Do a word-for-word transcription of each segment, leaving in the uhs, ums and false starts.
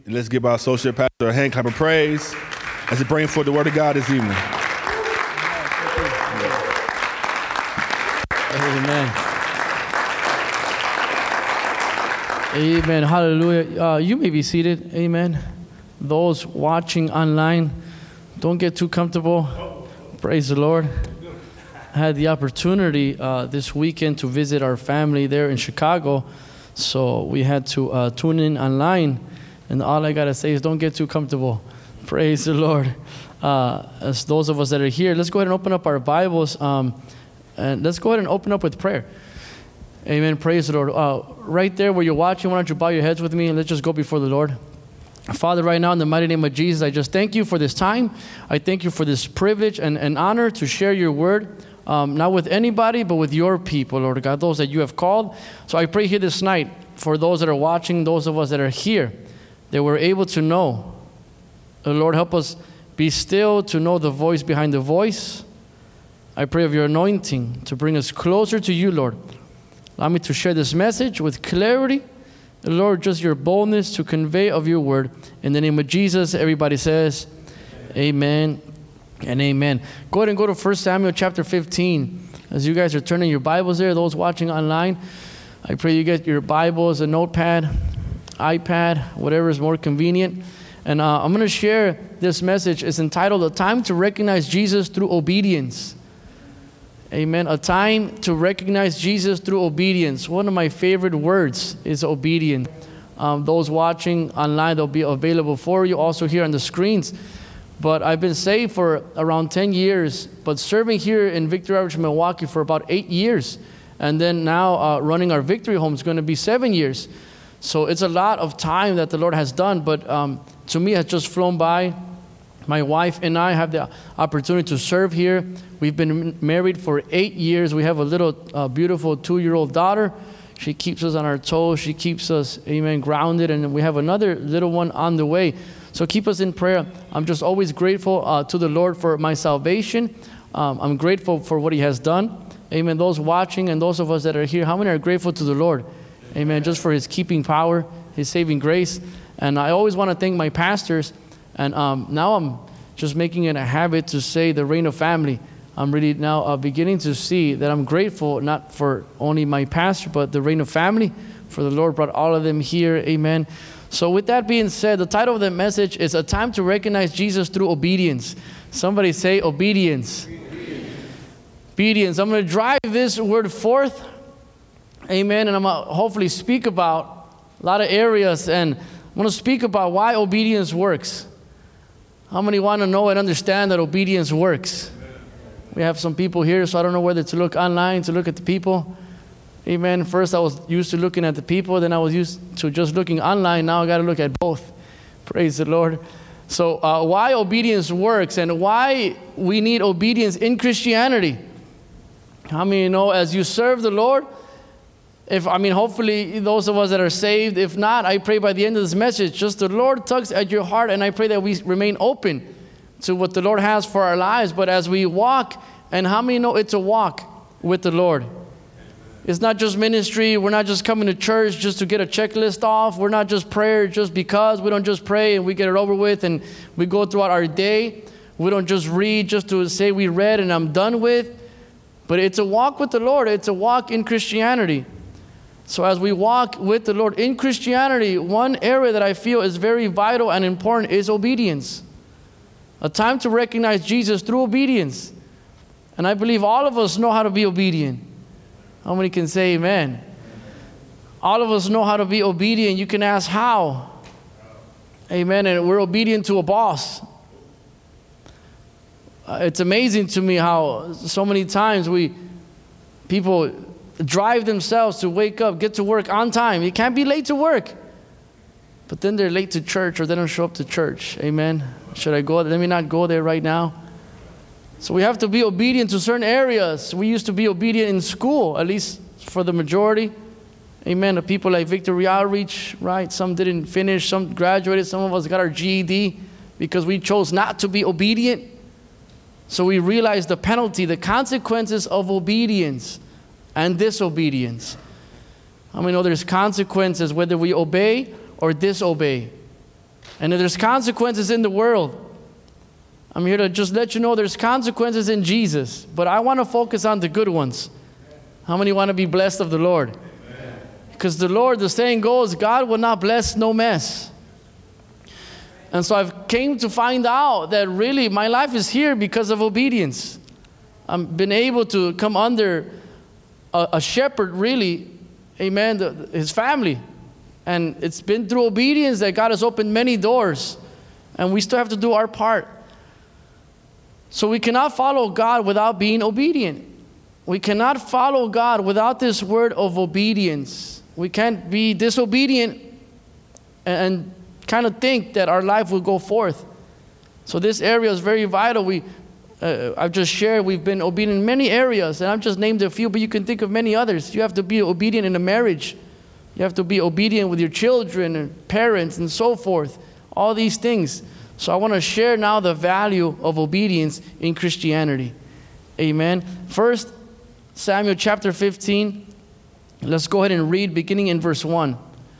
Let's give our associate pastor a hand clap of praise as he brings forth the word of God this evening. Amen. Amen. Hallelujah. Uh, you may be seated. Amen. Those watching online, don't get too comfortable. Praise the Lord. I had the opportunity uh, this weekend to visit our family there in Chicago, so we had to uh, tune in online. And all I got to say is don't get too comfortable. Praise the Lord. Uh, as those of us that are here, let's go ahead and open up our Bibles. Um, and let's go ahead and open up with prayer. Amen. Praise the Lord. Uh, right there where you're watching, why don't you bow your heads with me and let's just go before the Lord. Father, right now in the mighty name of Jesus, I just thank you for this time. I thank you for this privilege and, and honor to share your word, um, not with anybody, but with your people, Lord God, those that you have called. So I pray here this night for those that are watching, those of us that are here, that we're able to know. Uh, Lord, help us be still to know the voice behind the voice. I pray of your anointing to bring us closer to you, Lord. Allow me to share this message with clarity. Lord, just your boldness to convey of your word. In the name of Jesus, everybody says, amen, amen and amen. Go ahead and go to First Samuel chapter fifteen. As you guys are turning your Bibles there, those watching online, I pray you get your Bibles, a notepad, iPad, whatever is more convenient. And uh, I'm going to share this message. It's entitled, A Time to Recognize Jesus Through Obedience. Amen. A time to recognize Jesus through obedience. One of my favorite words is obedience. Um, those watching online, they'll be available for you also here on the screens. But I've been saved for around ten years, but serving here in Victory Outreach Milwaukee for about eight years. And then now uh, running our Victory Home is going to be seven years. So it's a lot of time that the Lord has done, but um, to me, it has just flown by. My wife and I have the opportunity to serve here. We've been married for eight years. We have a little uh, beautiful two-year-old daughter. She keeps us on our toes. She keeps us, amen, grounded. And we have another little one on the way. So keep us in prayer. I'm just always grateful uh, to the Lord for my salvation. Um, I'm grateful for what he has done. Amen. Those watching and those of us that are here, how many are grateful to the Lord? Amen. Just for his keeping power, his saving grace. And I always want to thank my pastors. And um, now I'm just making it a habit to say the Reign of Family. I'm really now uh, beginning to see that I'm grateful not for only my pastor, but the Reign of Family. For the Lord brought all of them here. Amen. So with that being said, the title of the message is A Time to Recognize Jesus Through Obedience. Somebody say obedience. Obedience. Obedience. I'm going to drive this word forth. Amen. And I'm going to hopefully speak about a lot of areas. And I'm going to speak about why obedience works. How many want to know and understand that obedience works? We have some people here, so I don't know whether to look online, to look at the people. Amen. First, I was used to looking at the people. Then I was used to just looking online. Now I got to look at both. Praise the Lord. So uh, why obedience works and why we need obedience in Christianity. How many know as you serve the Lord, If I mean, hopefully those of us that are saved, if not, I pray by the end of this message, just the Lord tugs at your heart, and I pray that we remain open to what the Lord has for our lives. But as we walk, and how many know it's a walk with the Lord? It's not just ministry. We're not just coming to church just to get a checklist off. We're not just prayer just because. We don't just pray and we get it over with and we go throughout our day. We don't just read just to say we read and I'm done with. But it's a walk with the Lord. It's a walk in Christianity. So as we walk with the Lord in Christianity, one area that I feel is very vital and important is obedience. A time to recognize Jesus through obedience. And I believe all of us know how to be obedient. How many can say amen? All of us know how to be obedient. You can ask how. Amen. And we're obedient to a boss. Uh, it's amazing to me how so many times we, people drive themselves to wake up, get to work on time. You can't be late to work. But then they're late to church or they don't show up to church. Amen. Should I go? Let me not go there right now. So we have to be obedient to certain areas. We used to be obedient in school, at least for the majority. Amen. The people like Victory Outreach, right? Some didn't finish, some graduated, some of us got our G E D because we chose not to be obedient. So we realized the penalty, the consequences of obedience and disobedience. I mean, know there's consequences whether we obey or disobey. And if there's consequences in the world, I'm here to just let you know there's consequences in Jesus. But I want to focus on the good ones. How many want to be blessed of the Lord? Because the Lord, the saying goes, God will not bless no mess. And so I've came to find out that really my life is here because of obedience. I've been able to come under a, a shepherd, really, amen, the, his family. And it's been through obedience that God has opened many doors. And we still have to do our part. So we cannot follow God without being obedient. We cannot follow God without this word of obedience. We can't be disobedient and kind of think that our life will go forth. So this area is very vital. We, uh, I've just shared, we've been obedient in many areas, and I've just named a few, but you can think of many others. You have to be obedient in a marriage. You have to be obedient with your children and parents and so forth. All these things. So I want to share now the value of obedience in Christianity. Amen. First Samuel chapter fifteen. Let's go ahead and read beginning in verse one.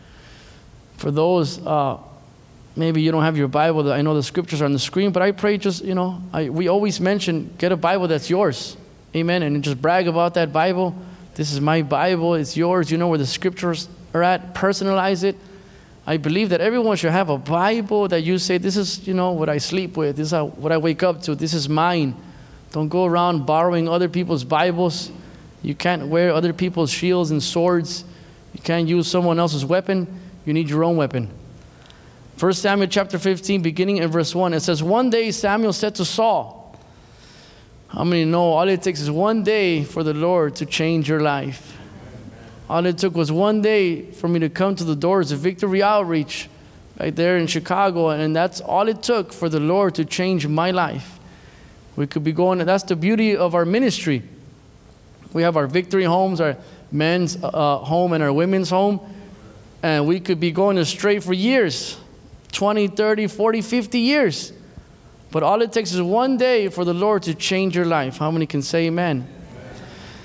For those, uh, maybe you don't have your Bible. I know the scriptures are on the screen, but I pray just, you know, I, we always mention, get a Bible that's yours. Amen. And just brag about that Bible. This is my Bible. It's yours. You know where the scriptures are at. Personalize it. I believe that everyone should have a Bible that you say, this is, you know, what I sleep with. This is how, what I wake up to. This is mine. Don't go around borrowing other people's Bibles. You can't wear other people's shields and swords. You can't use someone else's weapon. You need your own weapon. First Samuel chapter fifteen, beginning in verse one, it says, one day Samuel said to Saul, how many know all it takes is one day for the Lord to change your life? All it took was one day for me to come to the doors of Victory Outreach right there in Chicago, and that's all it took for the Lord to change my life. We could be going, that's the beauty of our ministry. We have our Victory homes, our men's uh, home and our women's home, and we could be going astray for years, twenty, thirty, forty, fifty years. But all it takes is one day for the Lord to change your life. How many can say amen? Amen.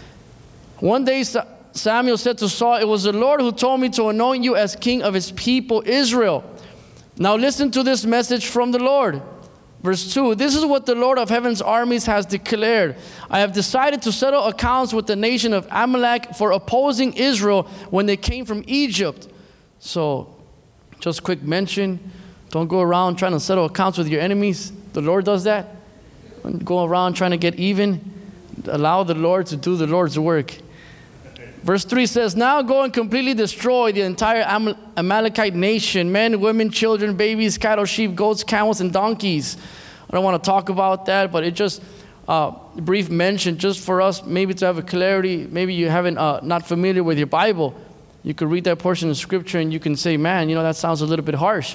One day Samuel said to Saul, it was the Lord who told me to anoint you as king of his people Israel. Now listen to this message from the Lord. Verse two, this is what the Lord of heaven's armies has declared. I have decided to settle accounts with the nation of Amalek for opposing Israel when they came from Egypt. So, just quick mention, don't go around trying to settle accounts with your enemies. The Lord does that. Don't go around trying to get even. Allow the Lord to do the Lord's work. Verse three says, now go and completely destroy the entire Am- Amalekite nation, men, women, children, babies, cattle, sheep, goats, camels, and donkeys. I don't want to talk about that, but it just, uh, a brief mention just for us, maybe to have a clarity. Maybe you haven't, uh, not familiar with your Bible. You could read that portion of scripture and you can say, man, you know, that sounds a little bit harsh.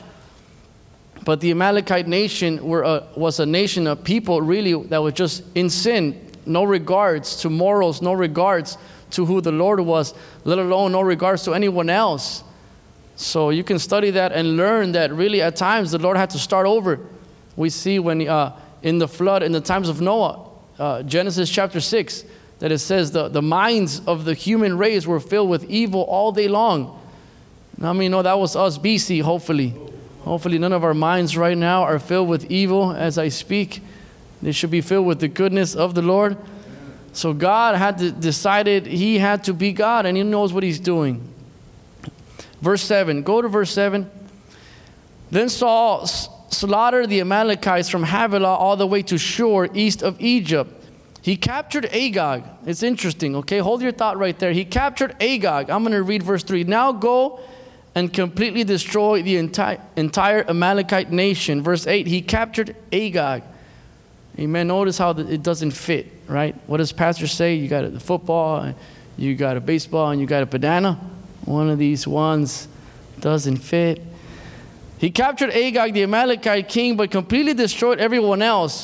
But the Amalekite nation were a, was a nation of people really that was just in sin, no regards to morals, no regards to who the Lord was, let alone no regards to anyone else. So you can study that and learn that really at times the Lord had to start over. We see when uh, in the flood, in the times of Noah, uh, Genesis chapter six, that it says the, the minds of the human race were filled with evil all day long. I mean, no, that was us B C, hopefully. Hopefully none of our minds right now are filled with evil as I speak. They should be filled with the goodness of the Lord. So God had to, decided he had to be God, and he knows what he's doing. Verse seven, go to verse seven. Then Saul slaughtered the Amalekites from Havilah all the way to Shur, east of Egypt. He captured Agag. It's interesting, okay? Hold your thought right there. He captured Agag. I'm going to read verse three. Now go and completely destroy the entire, entire Amalekite nation. Verse eight, he captured Agag. Amen. Notice how it doesn't fit, right? What does pastor say? You got a football, you got a baseball, and you got a banana. One of these ones doesn't fit. He captured Agag, the Amalekite king, but completely destroyed everyone else.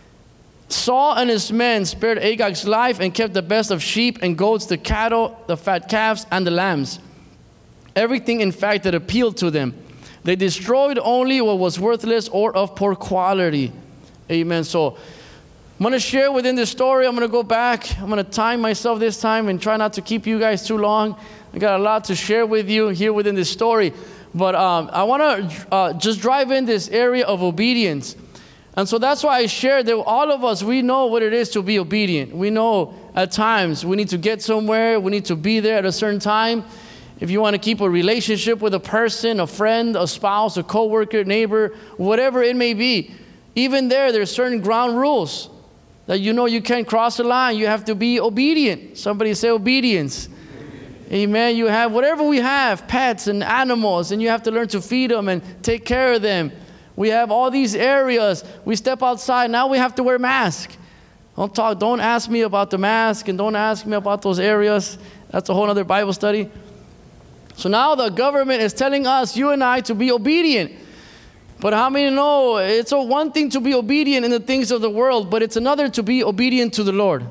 Saul and his men spared Agag's life and kept the best of sheep and goats, the cattle, the fat calves, and the lambs. Everything, in fact, that appealed to them. They destroyed only what was worthless or of poor quality. Amen. So I'm going to share within this story. I'm going to go back. I'm going to time myself this time and try not to keep you guys too long. I got a lot to share with you here within this story. But um, I want to uh, just drive in this area of obedience. And so that's why I shared that all of us, we know what it is to be obedient. We know at times we need to get somewhere. We need to be there at a certain time. If you want to keep a relationship with a person, a friend, a spouse, a coworker, neighbor, whatever it may be, even there, there's certain ground rules that you know you can't cross the line. You have to be obedient. Somebody say obedience. Amen. You have whatever we have, pets and animals, and you have to learn to feed them and take care of them. We have all these areas. We step outside. Now we have to wear masks. Don't talk. Don't ask me about the mask, and don't ask me about those areas. That's a whole other Bible study. So now the government is telling us, you and I, to be obedient. But how many know it's a one thing to be obedient in the things of the world, but it's another to be obedient to the Lord.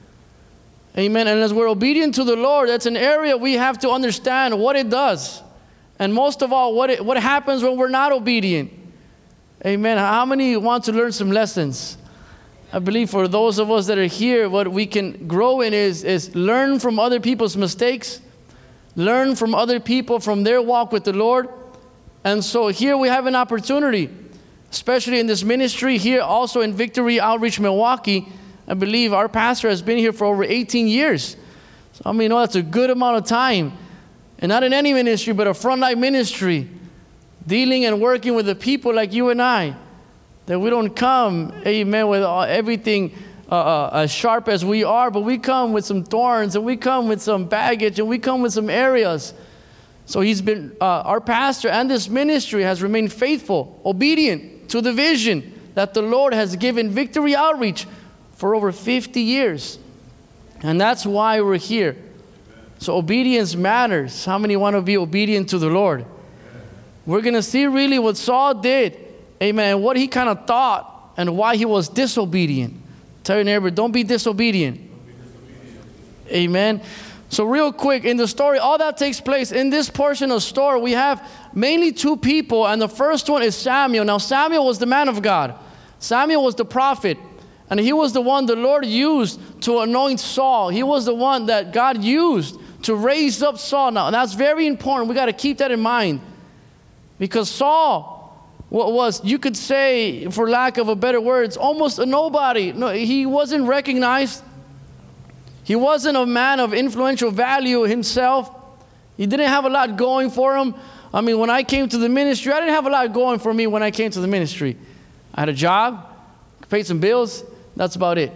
Amen. And as we're obedient to the Lord, that's an area we have to understand what it does. And most of all, what it, what happens when we're not obedient. Amen. How many want to learn some lessons? I believe for those of us that are here, what we can grow in is, is learn from other people's mistakes. Learn from other people, from their walk with the Lord. And so here we have an opportunity, especially in this ministry here, also in Victory Outreach Milwaukee. I believe our pastor has been here for over eighteen years. So I mean, you know, that's a good amount of time. And not in any ministry, but a frontline ministry, dealing and working with the people like you and I, that we don't come, amen, with everything uh, uh, as sharp as we are, but we come with some thorns, and we come with some baggage, and we come with some areas. So he's been, uh, our pastor and this ministry has remained faithful, obedient to the vision that the Lord has given Victory Outreach for over fifty years. And that's why we're here. So obedience matters. How many want to be obedient to the Lord? We're going to see really what Saul did, amen, and what he kind of thought and why he was disobedient. Tell your neighbor, don't be disobedient. Don't be disobedient. Amen. So real quick, in the story, all that takes place in this portion of the story. We have mainly two people, and the first one is Samuel. Now, Samuel was the man of God. Samuel was the prophet, and he was the one the Lord used to anoint Saul. He was the one that God used to raise up Saul. Now, that's very important. We got to keep that in mind, because Saul was, you could say, for lack of a better words, almost a nobody. No, he wasn't recognized. He wasn't a man of influential value himself. He didn't have a lot going for him. I mean, when I came to the ministry, I didn't have a lot going for me when I came to the ministry. I had a job, paid some bills, that's about it.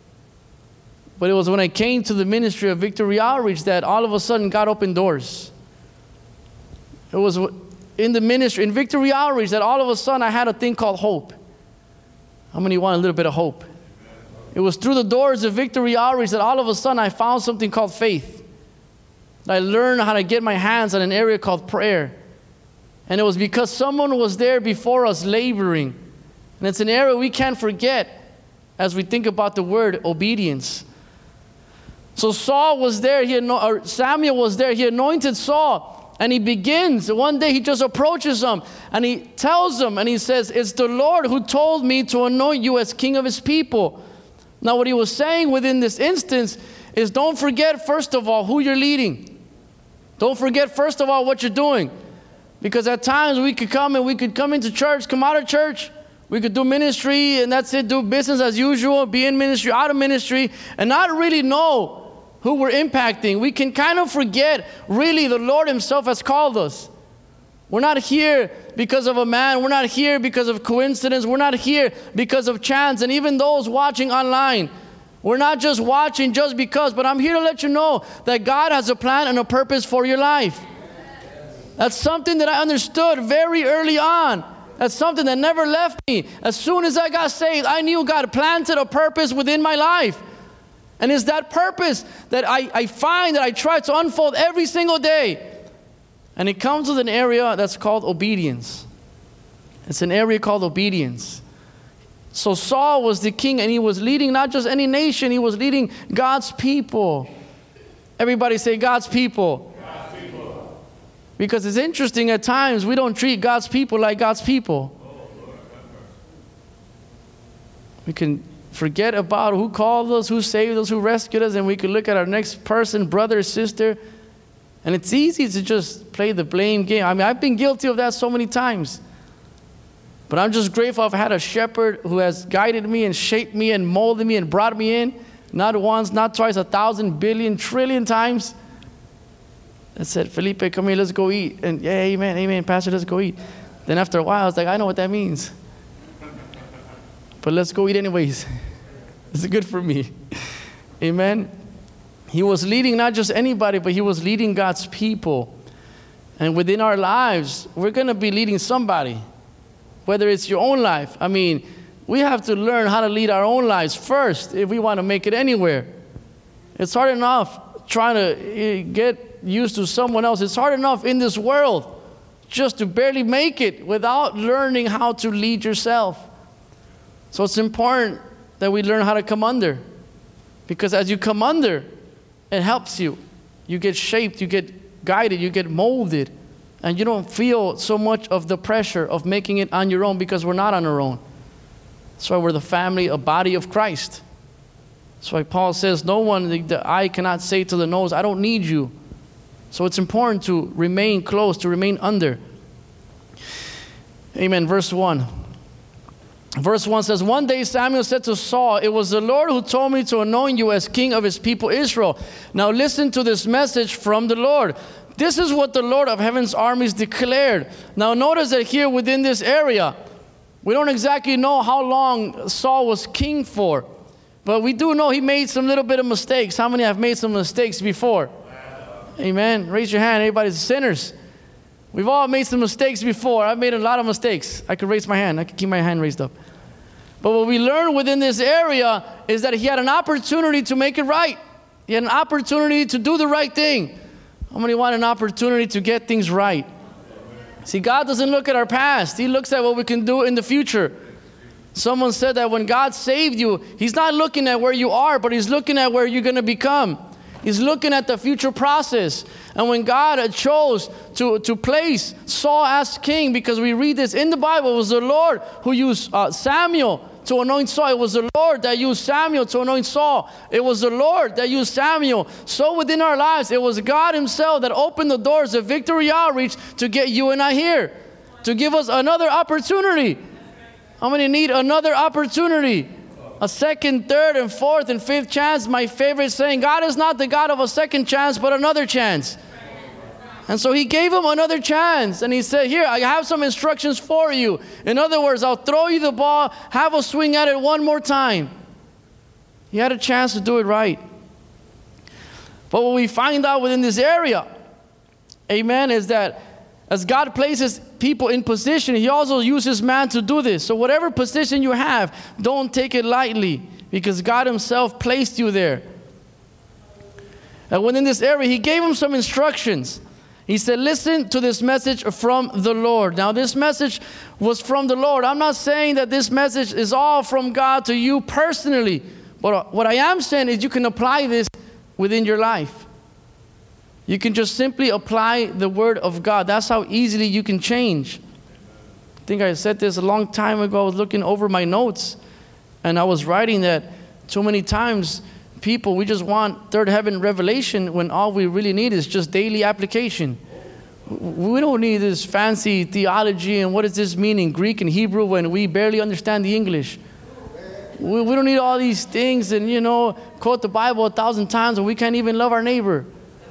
But it was when I came to the ministry of Victory Outreach that all of a sudden God opened doors. It was in the ministry, in Victory Outreach, that all of a sudden I had a thing called hope. How many want a little bit of hope? It was through the doors of Victory Outreach that all of a sudden I found something called faith. I learned how to get my hands on an area called prayer. And it was because someone was there before us laboring. And it's an area we can't forget as we think about the word obedience. So Saul was there, he anoint, or Samuel was there, he anointed Saul. And he begins, one day he just approaches him and he tells him, and he says, it's the Lord who told me to anoint you as king of his people. Now, what he was saying within this instance is, don't forget, first of all, who you're leading. Don't forget, first of all, what you're doing. Because at times we could come and we could come into church, come out of church. We could do ministry and that's it, do business as usual, be in ministry, out of ministry, and not really know who we're impacting. We can kind of forget, really, the Lord himself has called us. We're not here because of a man. We're not here because of coincidence. We're not here because of chance. And even those watching online, we're not just watching just because, but I'm here to let you know that God has a plan and a purpose for your life. That's something that I understood very early on. That's something that never left me. As soon as I got saved, I knew God planted a purpose within my life. And it's that purpose that I, I find that I try to unfold every single day. And it comes with an area that's called obedience. It's an area called obedience. So Saul was the king, and he was leading not just any nation, he was leading God's people. Everybody say God's people. God's people. Because it's interesting, at times we don't treat God's people like God's people. We can forget about who called us, who saved us, who rescued us, and we can look at our next person, brother, sister, And it's easy to just play the blame game. I mean, I've been guilty of that so many times. But I'm just grateful I've had a shepherd who has guided me and shaped me and molded me and brought me in. Not once, not twice, a thousand, billion, trillion times. I said, Felipe, come here, let's go eat. And yeah, amen, amen, Pastor, let's go eat. Then after a while, I was like, I know what that means. But let's go eat anyways. It's good for me. Amen. He was leading not just anybody, but he was leading God's people. And within our lives, we're going to be leading somebody. Whether it's your own life. I mean, we have to learn how to lead our own lives first if we want to make it anywhere. It's hard enough trying to get used to someone else. It's hard enough in this world just to barely make it without learning how to lead yourself. So it's important that we learn how to come under. Because as you come under, it helps you. You get shaped, you get guided, you get molded. And you don't feel so much of the pressure of making it on your own, because we're not on our own. That's why we're the family, a body of Christ. That's why Paul says, no one, the, the eye cannot say to the nose, I don't need you. So it's important to remain close, to remain under. Amen. Verse one. Verse one says, one day Samuel said to Saul, it was the Lord who told me to anoint you as king of his people Israel. Now listen to this message from the Lord. This is what the Lord of heaven's armies declared. Now notice that here within this area, we don't exactly know how long Saul was king for. But we do know he made some little bit of mistakes. How many have made some mistakes before? Amen. Raise your hand. Everybody's sinners. We've all made some mistakes before. I've made a lot of mistakes. I could raise my hand. I could keep my hand raised up. But what we learn within this area is that he had an opportunity to make it right. He had an opportunity to do the right thing. How many want an opportunity to get things right? See, God doesn't look at our past. He looks at what we can do in the future. Someone said that when God saved you, he's not looking at where you are, but he's looking at where you're going to become. He's looking at the future process. And when God chose to, to place Saul as king, because we read this in the Bible, it was the Lord who used uh, Samuel to anoint Saul. It was the Lord that used Samuel to anoint Saul. It was the Lord that used Samuel. So within our lives, it was God himself that opened the doors of Victory Outreach to get you and I here, to give us another opportunity. How many need another opportunity? A second, third, and fourth, and fifth chance. My favorite saying, God is not the God of a second chance, but another chance. And so he gave him another chance. And he said, here, I have some instructions for you. In other words, I'll throw you the ball, have a swing at it one more time. He had a chance to do it right. But what we find out within this area, amen, is that as God places people in position, he also uses man to do this. So whatever position you have, don't take it lightly, because God himself placed you there. And within this area, he gave him some instructions. He said, listen to this message from the Lord. Now, this message was from the Lord. I'm not saying that this message is all from God to you personally. But what I am saying is you can apply this within your life. You can just simply apply the word of God. That's how easily you can change. I think I said this a long time ago. I was looking over my notes, and I was writing that too many times people, we just want third heaven revelation when all we really need is just daily application. We don't need this fancy theology and what does this mean in Greek and Hebrew when we barely understand the English. We, we don't need all these things and, you know, quote the Bible a thousand times and we can't even love our neighbor.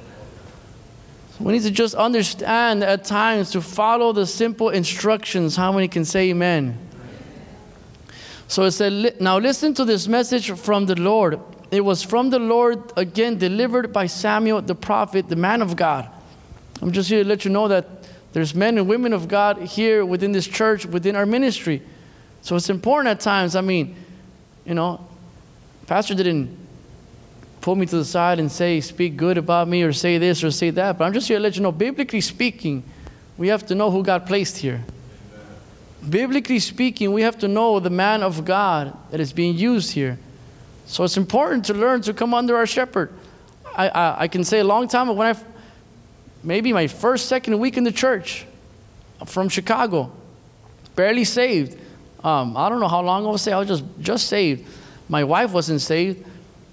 We need to just understand at times to follow the simple instructions. How many can say amen? So it said, now listen to this message from the Lord. It was from the Lord, again, delivered by Samuel the prophet, the man of God. I'm just here to let you know that there's men and women of God here within this church, within our ministry. So it's important at times. I mean, you know, Pastor didn't pull me to the side and say, speak good about me or say this or say that. But I'm just here to let you know, biblically speaking, we have to know who God placed here. Amen. Biblically speaking, we have to know the man of God that is being used here. So it's important to learn to come under our shepherd. I, I, I can say a long time ago, when I, maybe my first, second week in the church, from Chicago, barely saved. Um, I don't know how long I was saved. I was just, just saved. My wife wasn't saved.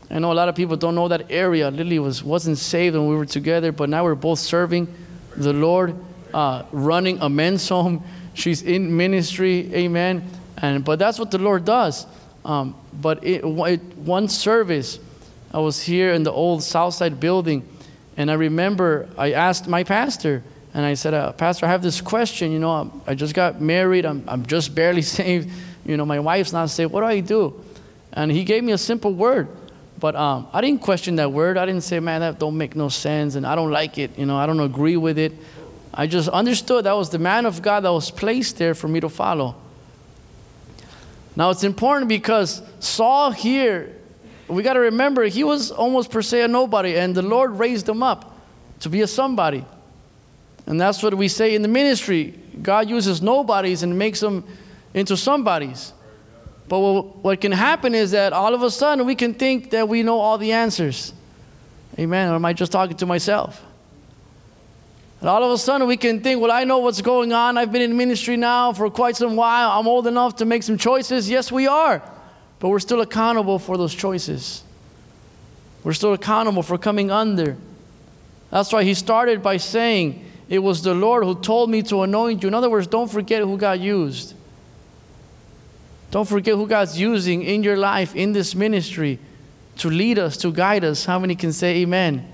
I know a lot of people don't know that area. Lily was, wasn't saved when we were together, but now we're both serving the Lord, uh, running a men's home. She's in ministry, amen. And but that's what the Lord does. Um, but it, it, one service, I was here in the old Southside building, and I remember I asked my pastor, and I said, uh, Pastor, I have this question. You know, I'm, I just got married. I'm, I'm just barely saved. You know, my wife's not saved. What do I do? And he gave me a simple word. But um, I didn't question that word. I didn't say, man, that don't make no sense, and I don't like it. You know, I don't agree with it. I just understood that was the man of God that was placed there for me to follow. Now, it's important because Saul here, we got to remember, he was almost per se a nobody, and the Lord raised him up to be a somebody. And that's what we say in the ministry. God uses nobodies and makes them into somebodies. But what can happen is that all of a sudden we can think that we know all the answers. Amen. Or am I just talking to myself? And all of a sudden we can think, well, I know what's going on. I've been in ministry now for quite some while. I'm old enough to make some choices. Yes, we are. But we're still accountable for those choices. We're still accountable for coming under. That's why he started by saying, it was the Lord who told me to anoint you. In other words, don't forget who God used. Don't forget who God's using in your life, in this ministry, to lead us, to guide us. How many can say amen? Amen.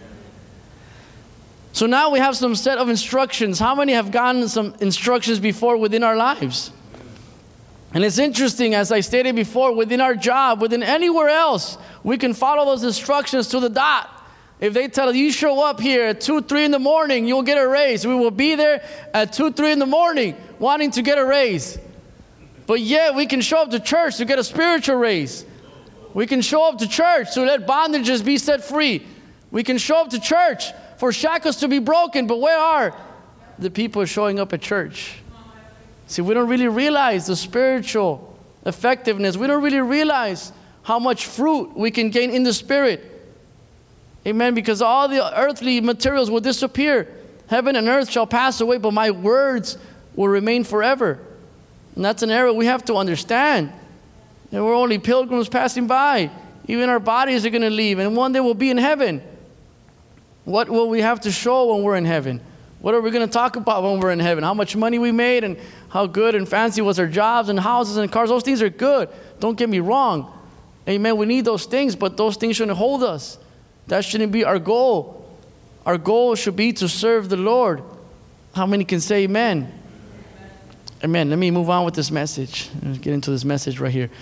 So now we have some set of instructions. How many have gotten some instructions before within our lives? And it's interesting, as I stated before, within our job, within anywhere else, we can follow those instructions to the dot. If they tell you, you show up here at two, three in the morning, you'll get a raise. We will be there at two, three in the morning wanting to get a raise. But yet we can show up to church to get a spiritual raise. We can show up to church to let bondages be set free. We can show up to church for shackles to be broken. But where are the people showing up at church? See, we don't really realize the spiritual effectiveness. We don't really realize how much fruit we can gain in the spirit. Amen. Because all the earthly materials will disappear. Heaven and earth shall pass away, but my words will remain forever. And that's an area we have to understand. And we're only pilgrims passing by. Even our bodies are going to leave. And one day we'll be in heaven. What will we have to show when we're in heaven? What are we going to talk about when we're in heaven? How much money we made and how good and fancy was our jobs and houses and cars. Those things are good. Don't get me wrong. Amen. We need those things, but those things shouldn't hold us. That shouldn't be our goal. Our goal should be to serve the Lord. How many can say amen? Amen. Let me move on with this message. Let's get into this message right here.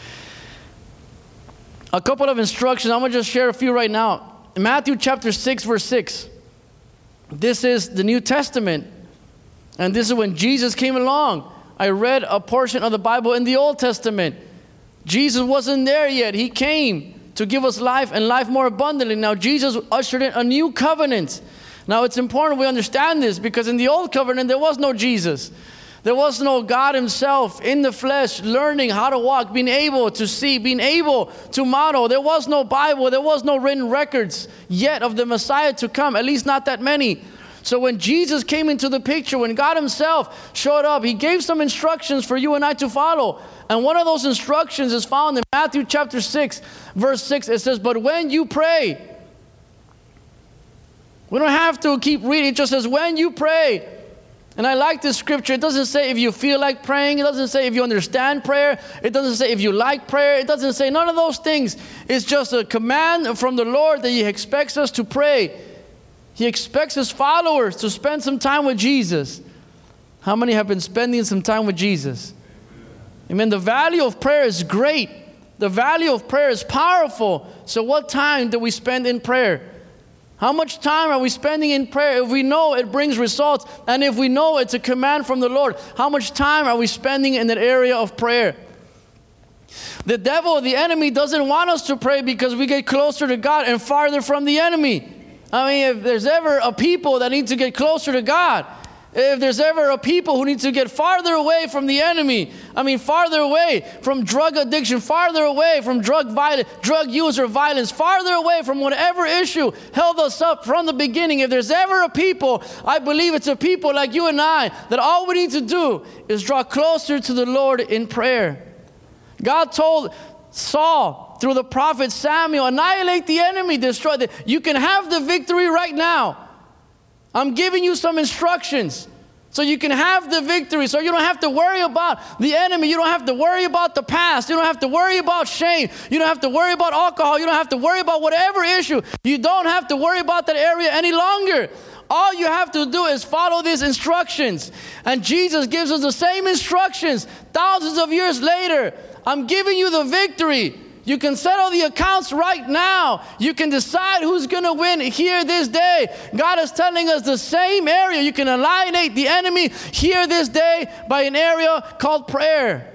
A couple of instructions. I'm going to just share a few right now. In Matthew chapter six, verse six. This is the New Testament. And this is when Jesus came along. I read a portion of the Bible in the Old Testament. Jesus wasn't there yet. He came to give us life and life more abundantly. Now Jesus ushered in a new covenant. Now it's important we understand this, because in the Old Covenant there was no Jesus. There was no God himself in the flesh learning how to walk, being able to see, being able to model. There was no Bible. There was no written records yet of the Messiah to come, at least not that many. So when Jesus came into the picture, when God himself showed up, he gave some instructions for you and I to follow. And one of those instructions is found in Matthew chapter six, verse six. It says, but when you pray, we don't have to keep reading. It just says, when you pray. And I like this scripture. It doesn't say if you feel like praying. It doesn't say if you understand prayer. It doesn't say if you like prayer. It doesn't say none of those things. It's just a command from the Lord that he expects us to pray. He expects his followers to spend some time with Jesus. How many have been spending some time with Jesus? Amen. The value of prayer is great. The value of prayer is powerful. So what time do we spend in prayer? How much time are we spending in prayer? If we know it brings results, and if we know it's a command from the Lord, how much time are we spending in that area of prayer? The devil, the enemy, doesn't want us to pray because we get closer to God and farther from the enemy. I mean, if there's ever a people that need to get closer to God, if there's ever a people who need to get farther away from the enemy, I mean, farther away from drug addiction, farther away from drug violence, drug use or violence, farther away from whatever issue held us up from the beginning. If there's ever a people, I believe it's a people like you and I, that all we need to do is draw closer to the Lord in prayer. God told Saul, Saul, through the prophet Samuel, annihilate the enemy, destroy the. You can have the victory right now. I'm giving you some instructions so you can have the victory, so you don't have to worry about the enemy. You don't have to worry about the past. You don't have to worry about shame. You don't have to worry about alcohol. You don't have to worry about whatever issue. You don't have to worry about that area any longer. All you have to do is follow these instructions. And Jesus gives us the same instructions thousands of years later. I'm giving you the victory. You can settle the accounts right now. You can decide who's going to win here this day. God is telling us the same area. You can annihilate the enemy here this day by an area called prayer.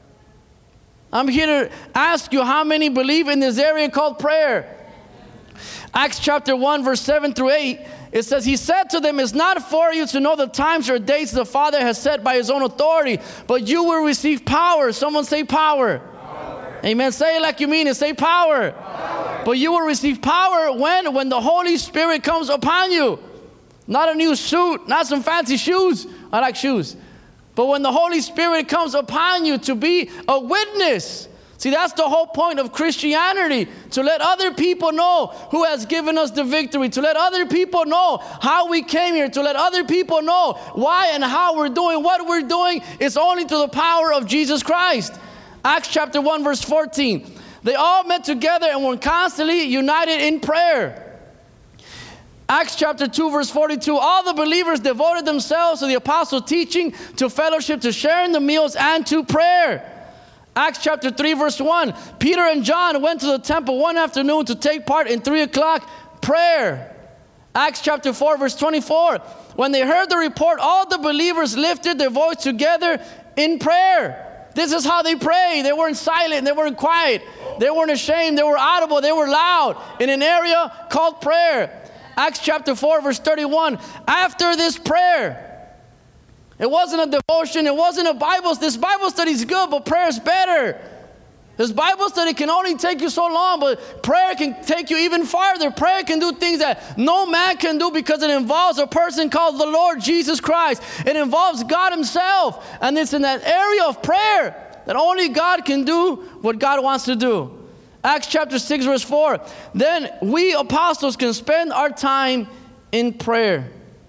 I'm here to ask you, how many believe in this area called prayer? Acts chapter one, verse seven through eight. It says, he said to them, it's not for you to know the times or dates the Father has set by his own authority, but you will receive power. Someone say power. Power. Amen. Say it like you mean it. Say power. Power. But you will receive power when? When the Holy Spirit comes upon you. Not a new suit, not some fancy shoes. I like shoes. But when the Holy Spirit comes upon you to be a witness. See, that's the whole point of Christianity, to let other people know who has given us the victory, to let other people know how we came here, to let other people know why and how we're doing what we're doing. It's only through the power of Jesus Christ. Acts chapter one, verse fourteen. They all met together and were constantly united in prayer. Acts chapter two, verse forty-two. All the believers devoted themselves to the apostles' teaching, to fellowship, to sharing the meals, and to prayer. Acts chapter three, verse one. Peter and John went to the temple one afternoon to take part in three o'clock prayer. Acts chapter four, verse twenty-four. When they heard the report, all the believers lifted their voice together in prayer. This is how they prayed. They weren't silent. They weren't quiet. They weren't ashamed. They were audible. They were loud in an area called prayer. Acts chapter four, verse thirty-one. After this prayer, it wasn't a devotion. It wasn't a Bible. This Bible study is good, but prayer is better. This Bible study can only take you so long, but prayer can take you even farther. Prayer can do things that no man can do because it involves a person called the Lord Jesus Christ. It involves God himself. And it's in that area of prayer that only God can do what God wants to do. Acts chapter six, verse four. Then we apostles can spend our time in prayer.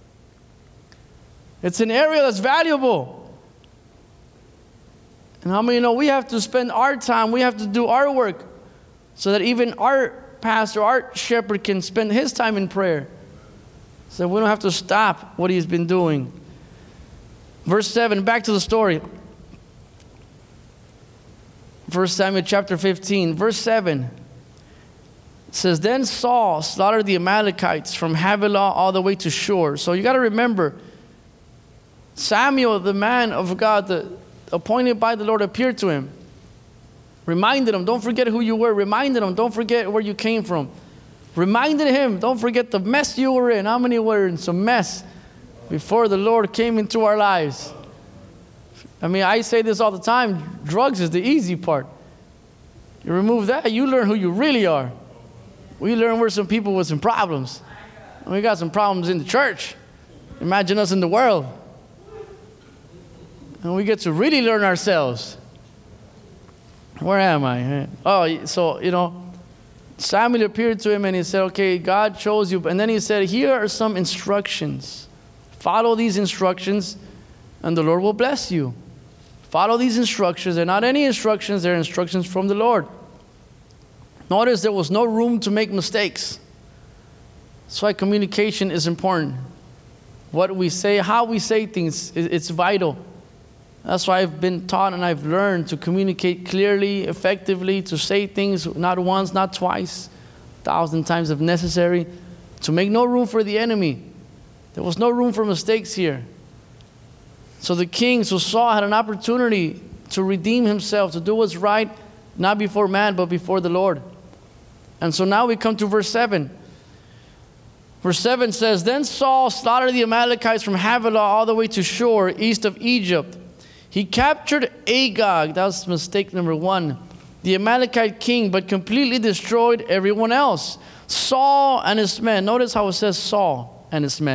It's an area that's valuable. And how many know we have to spend our time, we have to do our work so that even our pastor, our shepherd can spend his time in prayer. So we don't have to stop what he's been doing. Verse seven, back to the story. First Samuel chapter fifteen, verse seven. It says, then Saul slaughtered the Amalekites from Havilah all the way to Shur. So you got to remember, Samuel, the man of God, the, appointed by the Lord, appeared to him. Reminded him, don't forget who you were. Reminded him, don't forget where you came from. Reminded him, don't forget the mess you were in. How many were in some mess before the Lord came into our lives? I mean, I say this all the time. Drugs is the easy part. You remove that, you learn who you really are. We learn we're some people with some problems. And we got some problems in the church. Imagine us in the world. And we get to really learn ourselves. Where am I? Oh, so, you know, Samuel appeared to him and he said, okay, God chose you. And then he said, here are some instructions. Follow these instructions and the Lord will bless you. Follow these instructions. They're not any instructions. They're instructions from the Lord. Notice there was no room to make mistakes. That's why communication is important. What we say, how we say things, it's vital. That's why I've been taught and I've learned to communicate clearly, effectively, to say things not once, not twice, a thousand times if necessary, to make no room for the enemy. There was no room for mistakes here. So the king, so Saul had an opportunity to redeem himself, to do what's right, not before man, but before the Lord. And so now we come to verse seven. Verse seven says, then Saul slaughtered the Amalekites from Havilah all the way to Shur, east of Egypt. He captured Agag, that was mistake number one, the Amalekite king, but completely destroyed everyone else. Saul and his men, notice how it says Saul and his men.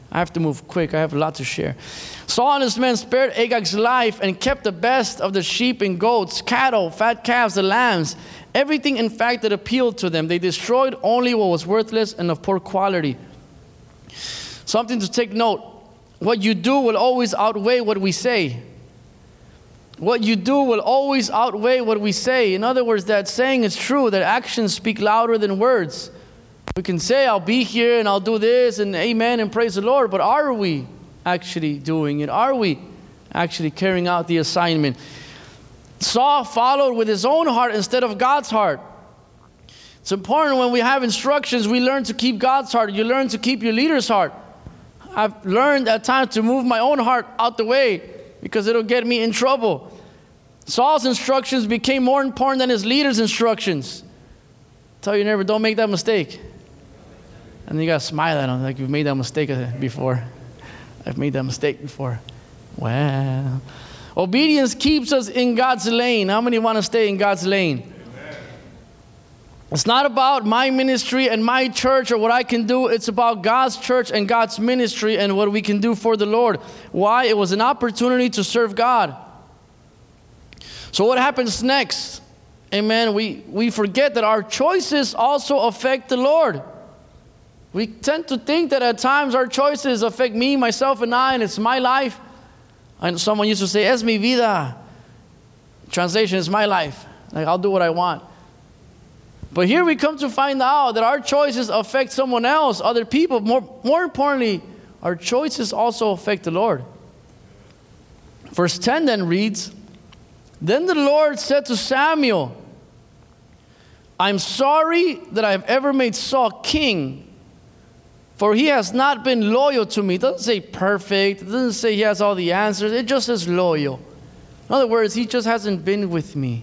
I have to move quick. I have a lot to share. Saul and his men spared Agag's life and kept the best of the sheep and goats, cattle, fat calves, and lambs. Everything, in fact, that appealed to them. They destroyed only what was worthless and of poor quality. Something to take note. What you do will always outweigh what we say. What you do will always outweigh what we say. In other words, that saying is true, that actions speak louder than words. We can say, I'll be here and I'll do this and amen and praise the Lord, but are we actually doing it? Are we actually carrying out the assignment? Saul followed with his own heart instead of God's heart. It's important when we have instructions, we learn to keep God's heart. You learn to keep your leader's heart. I've learned at times to move my own heart out the way because it'll get me in trouble. Saul's instructions became more important than his leader's instructions. Tell your neighbor, don't make that mistake. And then you got to smile at him like you've made that mistake before. I've made that mistake before. Well, obedience keeps us in God's lane. How many want to stay in God's lane? Amen. It's not about my ministry and my church or what I can do. It's about God's church and God's ministry and what we can do for the Lord. Why? It was an opportunity to serve God. So what happens next? Amen. We, we forget that our choices also affect the Lord. We tend to think that at times our choices affect me, myself, and I, and it's my life. And someone used to say, es mi vida. Translation, is my life. Like, I'll do what I want. But here we come to find out that our choices affect someone else, other people. More, more importantly, our choices also affect the Lord. Verse ten then reads, then the Lord said to Samuel, I'm sorry that I have ever made Saul king, for he has not been loyal to me. It doesn't say perfect. It doesn't say he has all the answers. It just says loyal. In other words, he just hasn't been with me.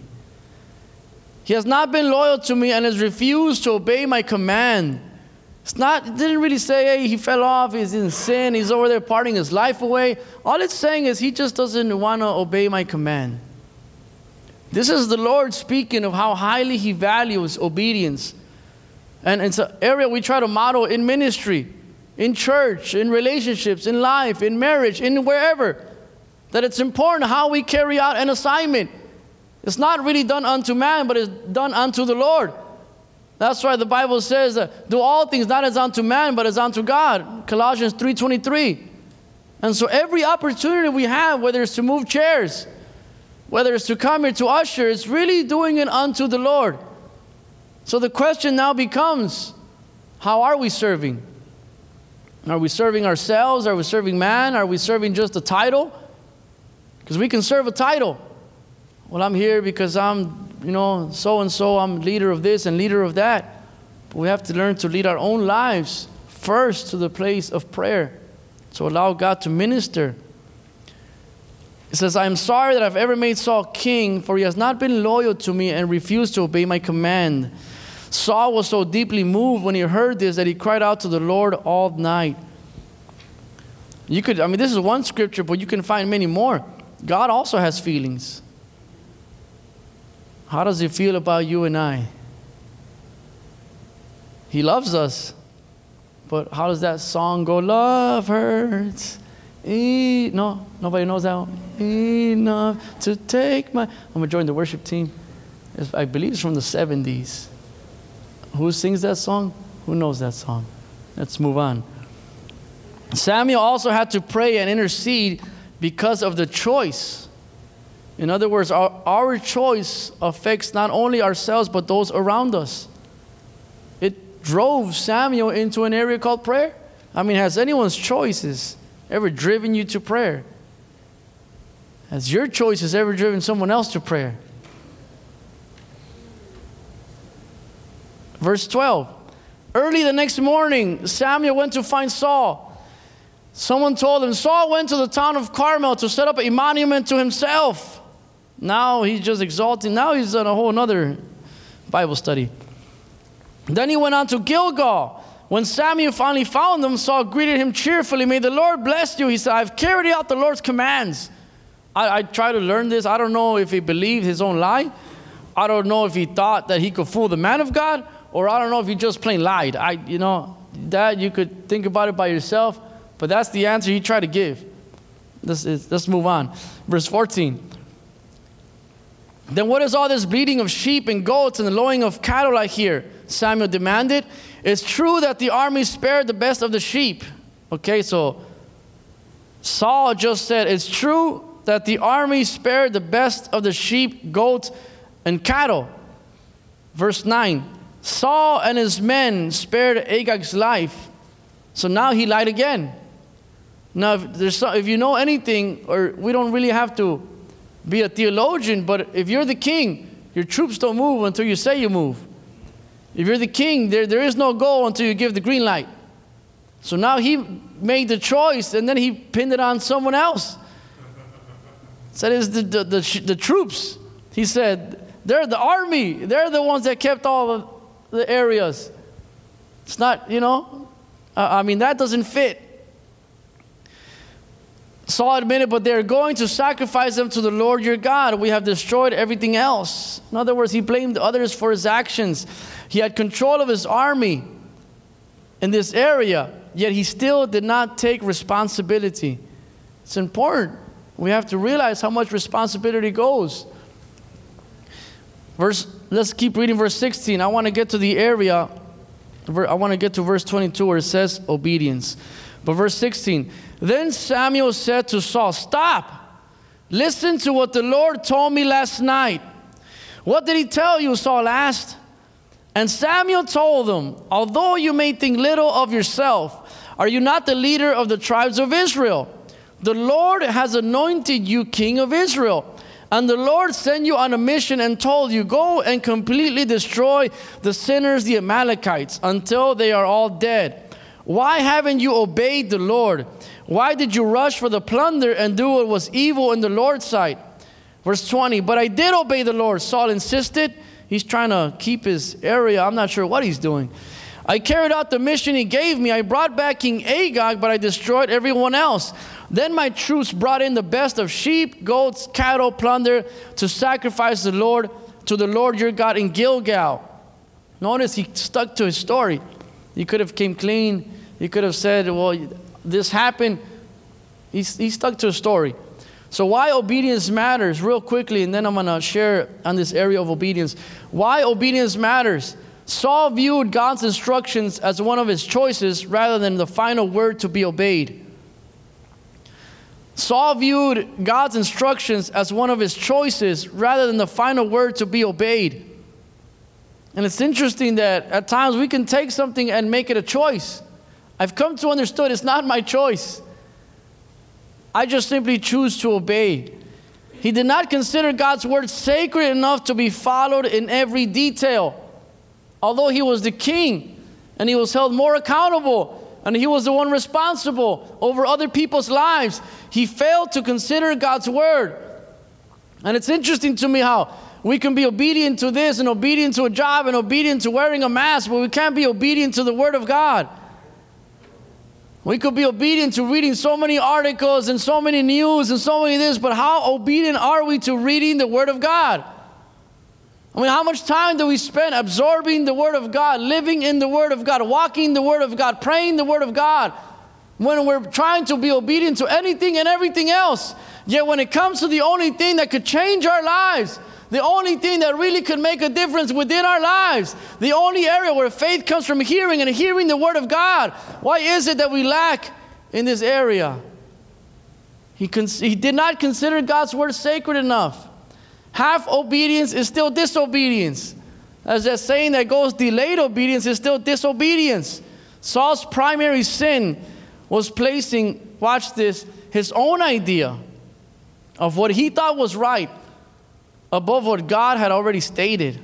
He has not been loyal to me and has refused to obey my command. It's not, it didn't really say, hey, he fell off, he's in sin, he's over there partying his life away. All it's saying is he just doesn't want to obey my command. This is the Lord speaking of how highly he values obedience. And it's an area we try to model in ministry, in church, in relationships, in life, in marriage, in wherever. That it's important how we carry out an assignment. It's not really done unto man, but it's done unto the Lord. That's why the Bible says, uh, do all things not as unto man, but as unto God. Colossians three twenty-three. And so every opportunity we have, whether it's to move chairs, whether it's to come here to usher, it's really doing it unto the Lord. So the question now becomes, how are we serving? Are we serving ourselves? Are we serving man? Are we serving just a title? Because we can serve a title. Well, I'm here because I'm, you know, so-and-so, I'm leader of this and leader of that. But we have to learn to lead our own lives first to the place of prayer. So allow God to minister. It says, I am sorry that I've ever made Saul king, for he has not been loyal to me and refused to obey my command. Saul was so deeply moved when he heard this that he cried out to the Lord all night. You could, I mean, this is one scripture, but you can find many more. God also has feelings. How does he feel about you and I? He loves us. But how does that song go? Love hurts. E- no, nobody knows that one. Enough to take my... I'm going to join the worship team. It's, I believe it's from the seventies. Who sings that song? Who knows that song? Let's move on. Samuel also had to pray and intercede because of the choice. In other words, our, our choice affects not only ourselves, but those around us. It drove Samuel into an area called prayer. I mean, has anyone's choices ever driven you to prayer? Has your choices ever driven someone else to prayer? Verse twelve. Early the next morning, Samuel went to find Saul. Someone told him, Saul went to the town of Carmel to set up a monument to himself. Now he's just exalting. Now he's on a whole other Bible study. Then he went on to Gilgal. When Samuel finally found him, Saul greeted him cheerfully. May the Lord bless you. He said, I've carried out the Lord's commands. I, I try to learn this. I don't know if he believed his own lie. I don't know if he thought that he could fool the man of God. Or I don't know if he just plain lied. I, you know, that you could think about it by yourself. But that's the answer he tried to give. This is, let's move on. Verse fourteen. Then what is all this bleating of sheep and goats and the lowing of cattle I hear? Samuel demanded. It's true that the army spared the best of the sheep. Okay, so Saul just said, it's true that the army spared the best of the sheep, goats, and cattle. Verse nine. Saul and his men spared Agag's life. So now he lied again. Now, if, there's some, if you know anything, or we don't really have to be a theologian, but if you're the king, your troops don't move until you say you move. If you're the king, there, there is no go until you give the green light. So now he made the choice, and then he pinned it on someone else. Said it's the, the, the, the troops. He said, they're the army. They're the ones that kept all of the areas. It's not, you know, uh, I mean, that doesn't fit. Saul admitted, but they're going to sacrifice them to the Lord your God. We have destroyed everything else. In other words, he blamed others for his actions. He had control of his army in this area, yet he still did not take responsibility. It's important. We have to realize how much responsibility goes. Verse, let's keep reading verse sixteen. I want to get to the area. I want to get to verse twenty-two where it says obedience. But verse sixteen, then Samuel said to Saul, stop. Listen to what the Lord told me last night. What did he tell you? Saul asked. And Samuel told him, although you may think little of yourself, are you not the leader of the tribes of Israel? The Lord has anointed you king of Israel. And the Lord sent you on a mission and told you, go and completely destroy the sinners, the Amalekites, until they are all dead. Why haven't you obeyed the Lord? Why did you rush for the plunder and do what was evil in the Lord's sight? Verse twenty, but I did obey the Lord, Saul insisted. He's trying to keep his area. I'm not sure what he's doing. I carried out the mission he gave me. I brought back King Agag, but I destroyed everyone else. Then my troops brought in the best of sheep, goats, cattle, plunder to sacrifice the Lord to the Lord your God in Gilgal. Notice he stuck to his story. He could have came clean. He could have said, well, this happened. He, he stuck to a story. So why obedience matters, real quickly, and then I'm going to share on this area of obedience. Why obedience matters. Saul viewed God's instructions as one of his choices rather than the final word to be obeyed. Saul viewed God's instructions as one of his choices rather than the final word to be obeyed. And it's interesting that at times we can take something and make it a choice. I've come to understand it's not my choice. I just simply choose to obey. He did not consider God's word sacred enough to be followed in every detail. Although he was the king and he was held more accountable and he was the one responsible over other people's lives, he failed to consider God's word. And it's interesting to me how we can be obedient to this and obedient to a job and obedient to wearing a mask, but we can't be obedient to the word of God. We could be obedient to reading so many articles and so many news and so many this, but how obedient are we to reading the word of God? I mean, how much time do we spend absorbing the word of God, living in the word of God, walking the word of God, praying the word of God, when we're trying to be obedient to anything and everything else? Yet when it comes to the only thing that could change our lives, the only thing that really could make a difference within our lives, the only area where faith comes from hearing and hearing the word of God, why is it that we lack in this area? He, cons- he did not consider God's word sacred enough. Half obedience is still disobedience. As that saying that goes, delayed obedience is still disobedience. Saul's primary sin was placing, watch this, his own idea of what he thought was right above what God had already stated.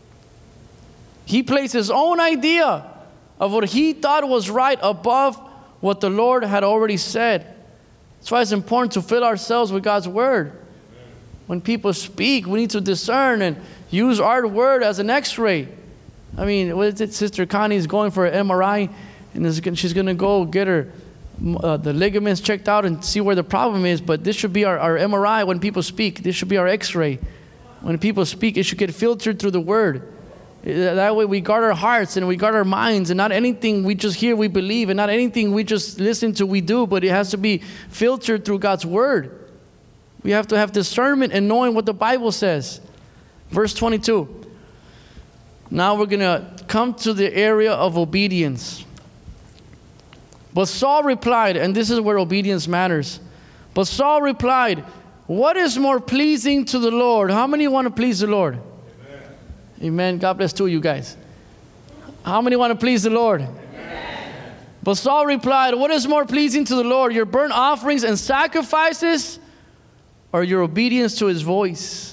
He placed his own idea of what he thought was right above what the Lord had already said. That's why it's important to fill ourselves with God's word. When people speak, we need to discern and use our word as an x-ray. I mean, what is it? Sister Connie is going for an M R I, and she's going to go get her uh, the ligaments checked out and see where the problem is. But this should be our, our M R I when people speak. This should be our x-ray. When people speak, it should get filtered through the word. That way we guard our hearts and we guard our minds, and not anything we just hear we believe, and not anything we just listen to we do, but it has to be filtered through God's word. We have to have discernment and knowing what the Bible says. Verse twenty-two. Now we're going to come to the area of obedience. But Saul replied, and this is where obedience matters. But Saul replied, what is more pleasing to the Lord? How many want to please the Lord? Amen. Amen. God bless two of you guys. How many want to please the Lord? Amen. But Saul replied, what is more pleasing to the Lord? Your burnt offerings and sacrifices, or your obedience to his voice?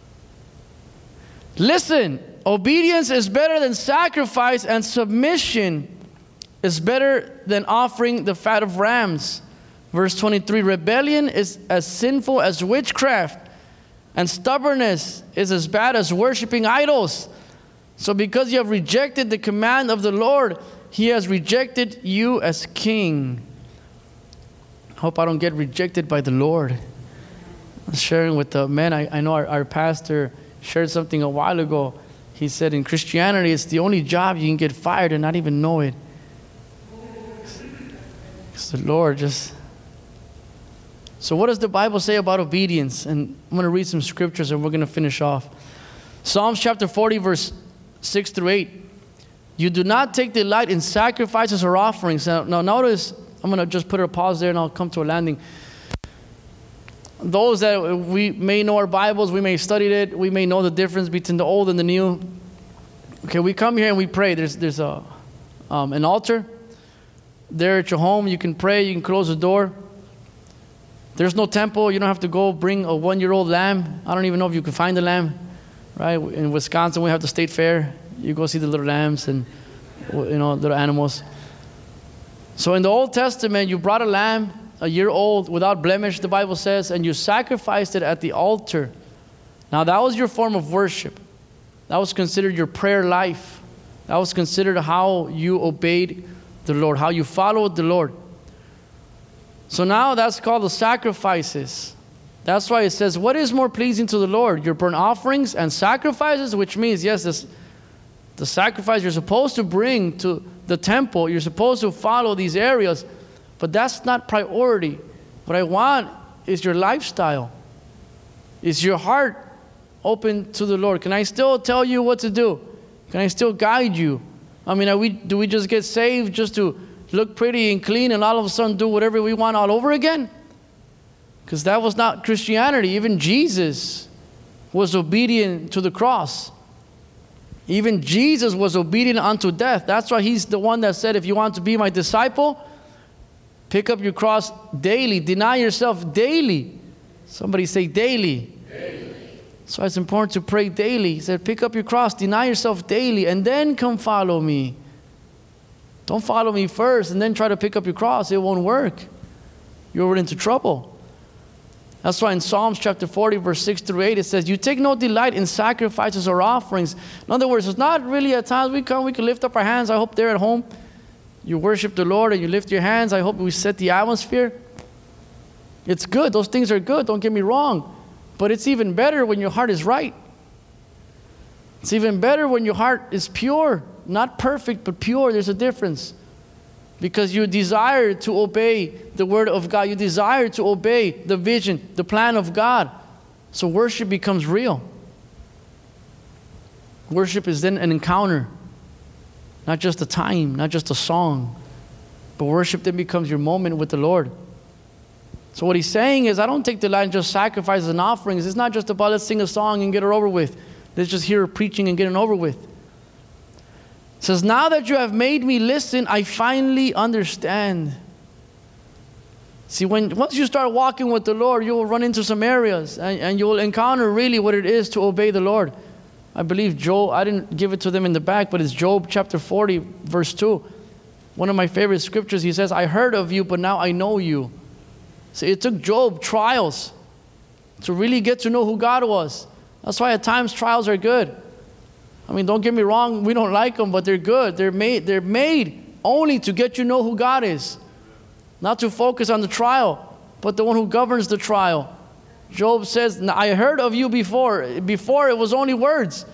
Listen, obedience is better than sacrifice, and submission is better than offering the fat of rams. Verse twenty-three, rebellion is as sinful as witchcraft, and stubbornness is as bad as worshiping idols. So because you have rejected the command of the Lord, he has rejected you as king. I hope I don't get rejected by the Lord. I was sharing with the men, I, I know our, our pastor shared something a while ago. He said in Christianity, it's the only job you can get fired and not even know it. It's the Lord just... So what does the Bible say about obedience? And I'm going to read some scriptures and we're going to finish off. Psalms chapter forty, verse six through eight. You do not take delight in sacrifices or offerings. Now, now notice, I'm going to just put a pause there and I'll come to a landing. Those that we may know our Bibles, we may have studied it, we may know the difference between the old and the new. Okay, we come here and we pray. There's there's a um, an altar. There at your home, you can pray, you can close the door. There's no temple. You don't have to go bring a one-year-old lamb. I don't even know if you can find a lamb. Right? In Wisconsin, we have the state fair. You go see the little lambs and, you know, little animals. So in the Old Testament, you brought a lamb, a year old, without blemish, the Bible says, and you sacrificed it at the altar. Now, that was your form of worship. That was considered your prayer life. That was considered how you obeyed the Lord, how you followed the Lord. So now that's called the sacrifices. That's why it says, what is more pleasing to the Lord? Your burnt offerings and sacrifices, which means, yes, this, the sacrifice you're supposed to bring to the temple, you're supposed to follow these areas, but that's not priority. What I want is your lifestyle. Is your heart open to the Lord? Can I still tell you what to do? Can I still guide you? I mean, are we, do we just get saved just to look pretty and clean and all of a sudden do whatever we want all over again? Because that was not Christianity. Even Jesus was obedient to the cross. Even Jesus was obedient unto death. That's why he's the one that said, if you want to be my disciple, pick up your cross daily. Deny yourself daily. Somebody say daily. Daily. So it's important to pray daily. He said, pick up your cross, deny yourself daily, and then come follow me. Don't follow me first and then try to pick up your cross. It won't work. You're into trouble. That's why in Psalms chapter forty, verse six through eight, it says, you take no delight in sacrifices or offerings. In other words, it's not really at times we come, we can lift up our hands. I hope they're at home. You worship the Lord and you lift your hands. I hope we set the atmosphere. It's good. Those things are good. Don't get me wrong. But it's even better when your heart is right. It's even better when your heart is pure. Not perfect, but pure. There's a difference. Because you desire to obey the word of God. You desire to obey the vision, the plan of God. So worship becomes real. Worship is then an encounter. Not just a time, not just a song. But worship then becomes your moment with the Lord. So what he's saying is, I don't take delight in just sacrifices and offerings. It's not just about let's sing a song and get it over with. Let's just hear preaching and get it over with. It says, now that you have made me listen, I finally understand. See, when once you start walking with the Lord, you will run into some areas and, and you will encounter really what it is to obey the Lord. I believe Job, I didn't give it to them in the back, but it's Job chapter forty, verse two. One of my favorite scriptures, he says, I heard of you, but now I know you. See, it took Job trials to really get to know who God was. That's why at times trials are good. I mean, don't get me wrong, we don't like them, but they're good. They're made, they're made only to get you to know who God is. Not to focus on the trial, but the one who governs the trial. Job says, I heard of you before. Before it was only words.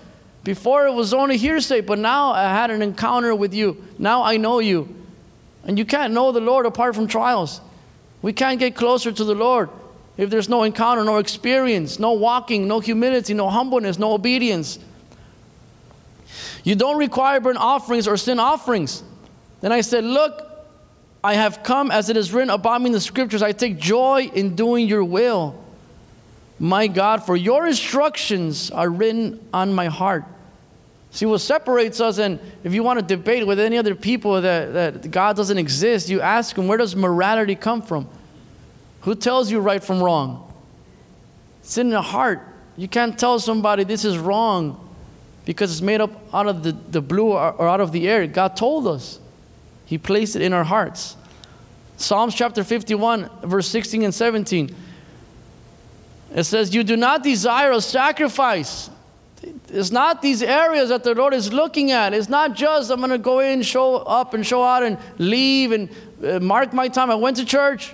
Before it was only hearsay, but now I had an encounter with you. Now I know you. And you can't know the Lord apart from trials. We can't get closer to the Lord if there's no encounter, no experience, no walking, no humility, no humbleness, no obedience. You don't require burnt offerings or sin offerings. Then I said, look, I have come as it is written about me in the scriptures. I take joy in doing your will. My God, for your instructions are written on my heart. See, what separates us, and if you want to debate with any other people that, that God doesn't exist, you ask them, where does morality come from? Who tells you right from wrong? It's in the heart. You can't tell somebody this is wrong because it's made up out of the, the blue or, or out of the air. God told us. He placed it in our hearts. Psalms chapter fifty-one, verse sixteen and seventeen. It says, you do not desire a sacrifice. It's not these areas that the Lord is looking at. It's not just I'm going to go in, show up and show out and leave and uh, mark my time. I went to church.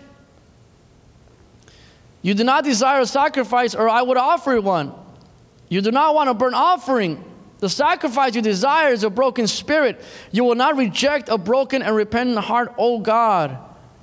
You do not desire a sacrifice, or I would offer one. You do not want a burnt offering. The sacrifice you desire is a broken spirit. You will not reject a broken and repentant heart, O God.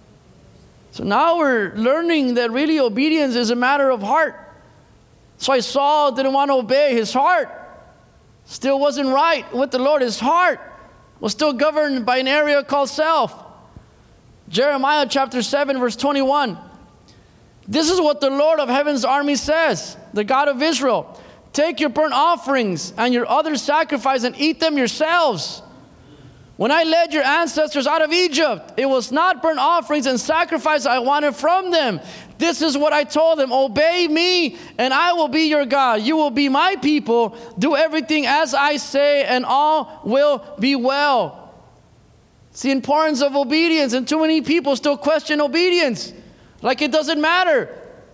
So now we're learning that really obedience is a matter of heart. That's why Saul didn't want to obey. His heart still wasn't right with the Lord. His heart was still governed by an area called self. Jeremiah chapter seven, verse twenty-one. This is what the Lord of heaven's army says, the God of Israel. Take your burnt offerings and your other sacrifice and eat them yourselves. When I led your ancestors out of Egypt, it was not burnt offerings and sacrifice I wanted from them. This is what I told them. Obey me and I will be your God. You will be my people. Do everything as I say and all will be well. It's the importance of obedience, and too many people still question obedience. Like it doesn't matter.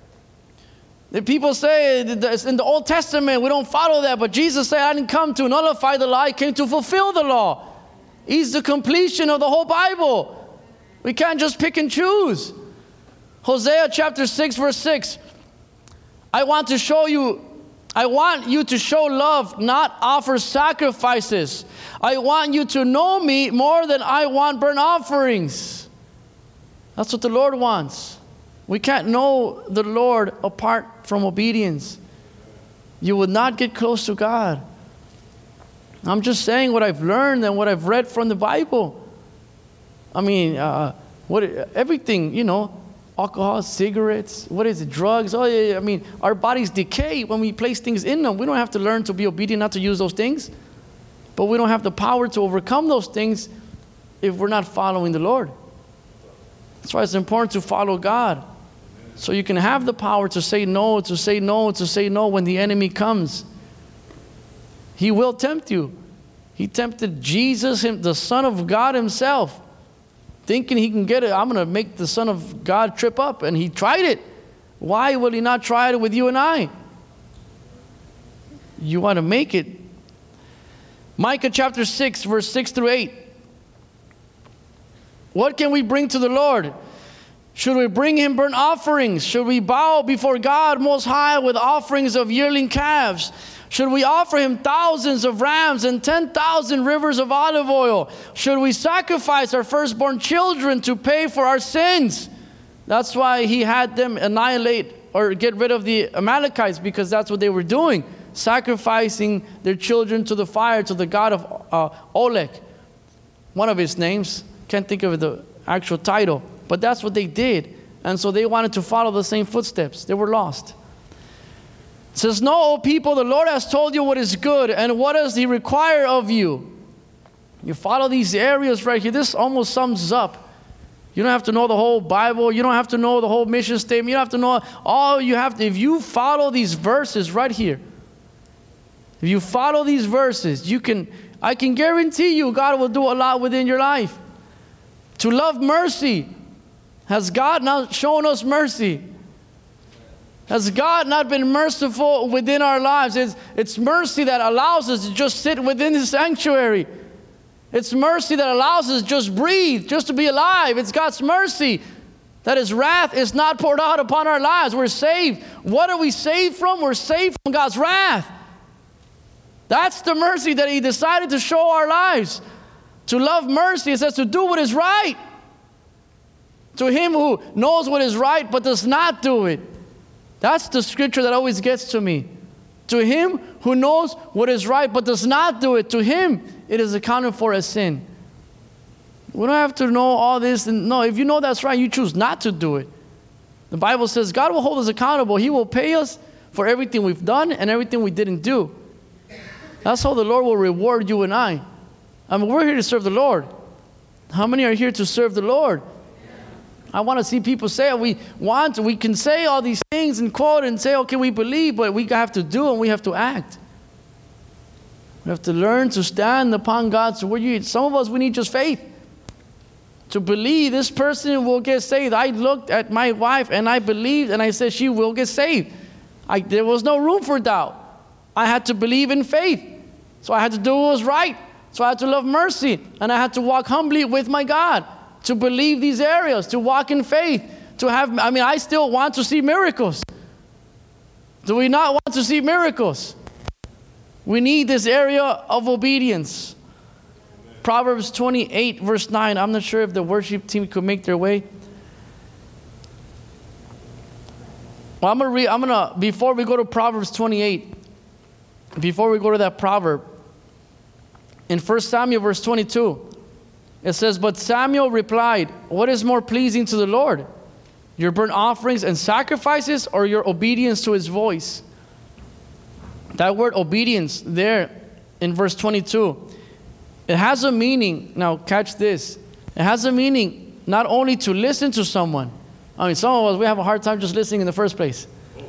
The people say in the Old Testament we don't follow that, but Jesus said I didn't come to nullify the law, I came to fulfill the law. He's the completion of the whole Bible. We can't just pick and choose. Hosea chapter six, verse six. I want to show you, I want you to show love, not offer sacrifices. I want you to know me more than I want burnt offerings. That's what the Lord wants. We can't know the Lord apart from obedience. You will not get close to God. I'm just saying what I've learned and what I've read from the Bible. I mean, uh, what everything, you know, alcohol, cigarettes, what is it, drugs? Oh, yeah, yeah. I mean, our bodies decay when we place things in them. We don't have to learn to be obedient, not to use those things. But we don't have the power to overcome those things if we're not following the Lord. That's why it's important to follow God. So you can have the power to say no, to say no, to say no when the enemy comes. He will tempt you. He tempted Jesus, the Son of God himself, thinking he can get it. I'm going to make the Son of God trip up. And he tried it. Why will he not try it with you and I? You want to make it. Micah chapter six, verse six through eight. What can we bring to the Lord? Should we bring him burnt offerings? Should we bow before God Most High with offerings of yearling calves? Should we offer him thousands of rams and ten thousand rivers of olive oil? Should we sacrifice our firstborn children to pay for our sins? That's why he had them annihilate or get rid of the Amalekites, because that's what they were doing, sacrificing their children to the fire, to the god of uh, Olek, one of his names. Can't think of the actual title, but that's what they did. And so they wanted to follow the same footsteps. They were lost. It says, "Know, O people, the Lord has told you what is good, and what does he require of you?" You follow these areas right here. This almost sums up. You don't have to know the whole Bible. You don't have to know the whole mission statement. You don't have to know all you have to. If you follow these verses right here, if you follow these verses, you can, I can guarantee you God will do a lot within your life. To love mercy. Has God not shown us mercy? Has God not been merciful within our lives? It's, it's mercy that allows us to just sit within the sanctuary. It's mercy that allows us to just breathe, just to be alive. It's God's mercy that his wrath is not poured out upon our lives. We're saved. What are we saved from? We're saved from God's wrath. That's the mercy that he decided to show our lives. To love mercy, it says to do what is right. To him who knows what is right but does not do it. That's the scripture that always gets to me. To him who knows what is right but does not do it, to him it is accounted for as sin. We don't have to know all this. And no, if you know that's right, you choose not to do it. The Bible says God will hold us accountable. He will pay us for everything we've done and everything we didn't do. That's how the Lord will reward you and I. I mean, we're here to serve the Lord. How many are here to serve the Lord? I want to see people say we want to. We can say all these things and quote and say, okay, we believe, but we have to do and we have to act. We have to learn to stand upon God's word. Some of us, we need just faith. To believe this person will get saved. I looked at my wife and I believed and I said she will get saved. I, there was no room for doubt. I had to believe in faith. So I had to do what was right. So I had to love mercy. And I had to walk humbly with my God. To believe these areas. To walk in faith. To have, I mean, I still want to see miracles. Do we not want to see miracles? We need this area of obedience. Proverbs twenty-eight, verse nine. I'm not sure if the worship team could make their way. Well, I'm going to read, I'm going to, before we go to Proverbs twenty-eight, before we go to that proverb, in First Samuel, verse twenty-two, it says, but Samuel replied, what is more pleasing to the Lord? Your burnt offerings and sacrifices, or your obedience to his voice? That word obedience there in verse twenty-two, it has a meaning. Now catch this. It has a meaning not only to listen to someone. I mean, some of us, we have a hard time just listening in the first place.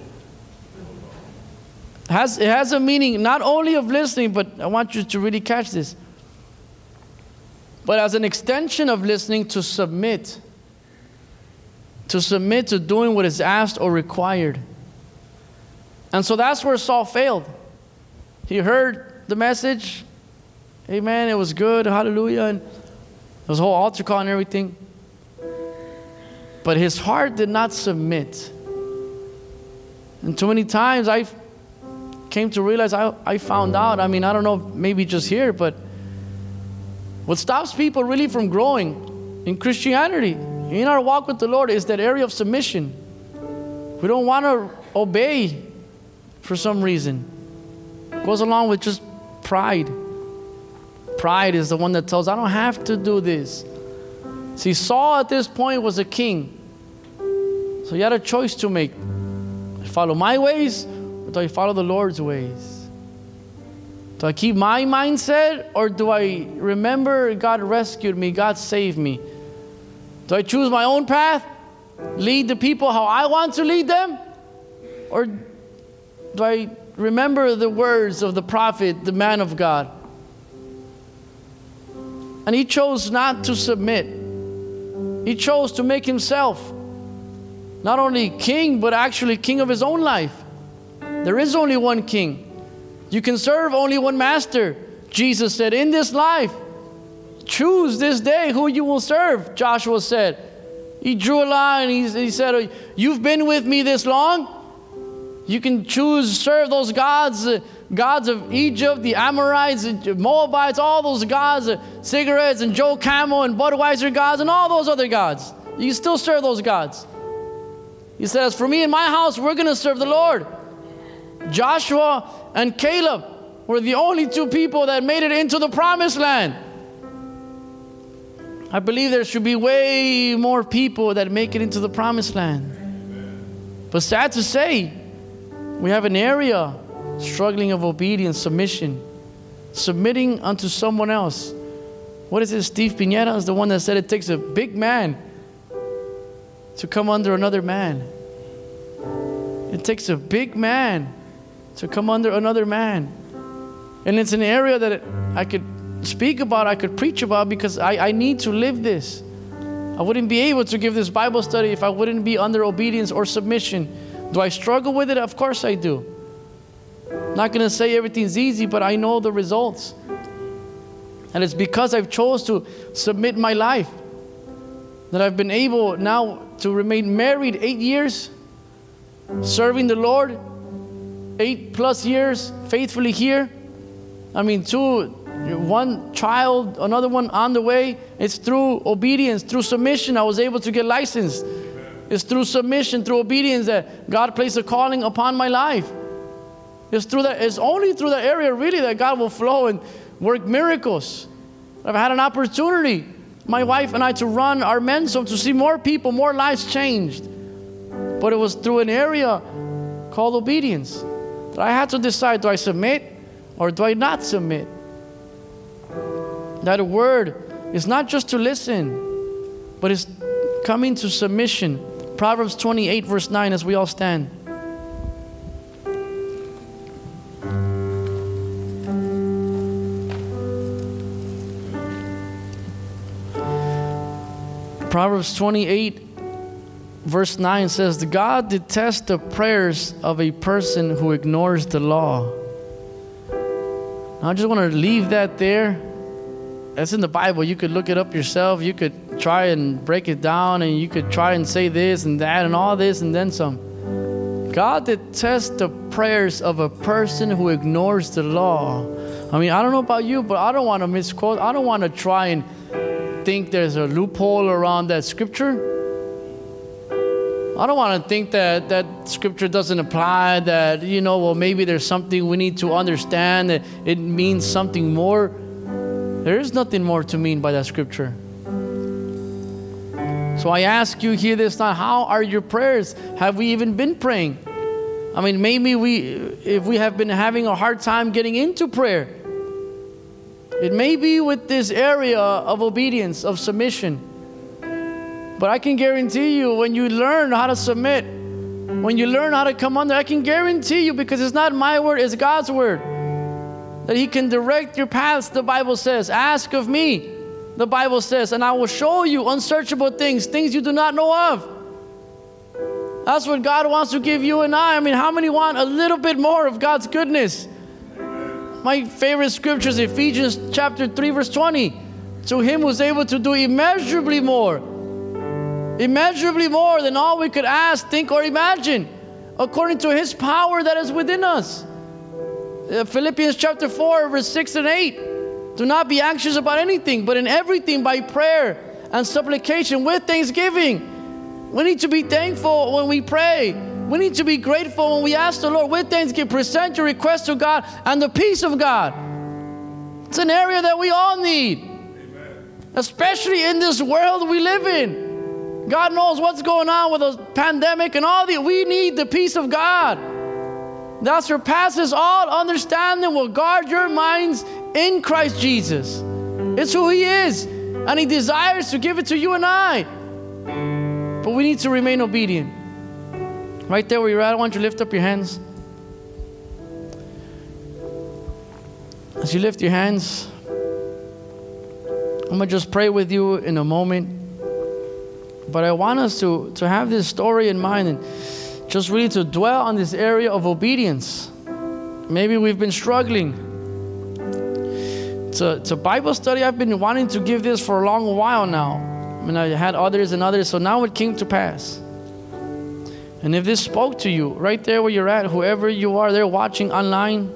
It has, it has a meaning not only of listening, but I want you to really catch this. But as an extension of listening, to submit. To submit to doing what is asked or required. And so that's where Saul failed. He heard the message. Amen. It was good. Hallelujah. And there was a whole altar call and everything. But his heart did not submit. And too many times I came to realize, I, I found out, I mean, I don't know, maybe just here, but what stops people really from growing in Christianity, in our walk with the Lord, is that area of submission. We don't want to obey for some reason. It goes along with just pride. Pride is the one that tells, I don't have to do this. See, Saul at this point was a king. So he had a choice to make. Do I follow my ways, or do I follow the Lord's ways? Do I keep my mindset, or do I remember God rescued me, God saved me? Do I choose my own path, lead the people how I want to lead them? Or do I remember the words of the prophet, the man of God? And he chose not to submit. He chose to make himself not only king, but actually king of his own life. There is only one king. You can serve only one master. Jesus said, in this life, choose this day who you will serve, Joshua said. He drew a line. He, he said, you've been with me this long. You can choose, serve those gods, uh, gods of Egypt, the Amorites, the Moabites, all those gods, uh, cigarettes and Joe Camel and Budweiser gods and all those other gods. You still serve those gods. He says, for me and my house, we're going to serve the Lord. Joshua and Caleb were the only two people that made it into the promised land. I believe there should be way more people that make it into the promised land. But sad to say, we have an area struggling of obedience, submission, submitting unto someone else. What is it? Steve Pineda is the one that said it takes a big man to come under another man. It takes a big man to come under another man. And it's an area that I could speak about, I could preach about, because I, I need to live this. I wouldn't be able to give this Bible study if I wouldn't be under obedience or submission. Do I struggle with it? Of course I do. I'm not going to say everything's easy, but I know the results. And it's because I've chose to submit my life that I've been able now to remain married eight years, serving the Lord eight plus years, faithfully here. I mean, two, one child, another one on the way. It's through obedience, through submission, I was able to get licensed. It's through submission, through obedience that God placed a calling upon my life. It's through that. It's only through that area really that God will flow and work miracles. I've had an opportunity, my wife and I, to run our men's home, to see more people, more lives changed. But it was through an area called obedience that I had to decide, do I submit or do I not submit? That word is not just to listen, but it's coming to submission. Proverbs twenty-eight verse nine, as we all stand. Proverbs twenty-eight verse nine says, God detests the prayers of a person who ignores the law. Now, I just want to leave that there. That's in the Bible. You could look it up yourself. You could try and break it down, and you could try and say this and that and all this and then some. God detests the prayers of a person who ignores the law. I mean, I don't know about you, but I don't want to misquote. I don't want to try and think there's a loophole around that scripture. I don't want to think that that scripture doesn't apply, that, you know, well, maybe there's something we need to understand, that it means something more. There is nothing more to mean by that scripture. So I ask you here this time, how are your prayers? Have we even been praying? I mean, maybe we, if we have been having a hard time getting into prayer, it may be with this area of obedience, of submission. But I can guarantee you, when you learn how to submit, when you learn how to come under, I can guarantee you, because it's not my word, it's God's word, that He can direct your paths. The Bible says, ask of me, the Bible says, and I will show you unsearchable things, things you do not know of. That's what God wants to give you and I. I mean, how many want a little bit more of God's goodness? My favorite scripture is Ephesians chapter three, verse twenty. To Him who is able to do immeasurably more, immeasurably more than all we could ask, think, or imagine, according to His power that is within us. Uh, Philippians chapter four, verse six and eight. Do not be anxious about anything, but in everything by prayer and supplication with thanksgiving. We need to be thankful when we pray. We need to be grateful when we ask the Lord with thanksgiving. Present your request to God and the peace of God. It's an area that we all need. Amen. Especially in this world we live in. God knows what's going on with the pandemic and all the, we need the peace of God. That surpasses all understanding, will guard your minds in Christ Jesus. It's who He is, and He desires to give it to you and I. But we need to remain obedient. Right there where you're at, I want you to lift up your hands. As you lift your hands, I'm going to just pray with you in a moment. But I want us to, to have this story in mind and just really to dwell on this area of obedience. Maybe we've been struggling. It's a, it's a Bible study. I've been wanting to give this for a long while now. I mean, I had others and others, so now it came to pass. And if this spoke to you, right there where you're at, whoever you are there watching online,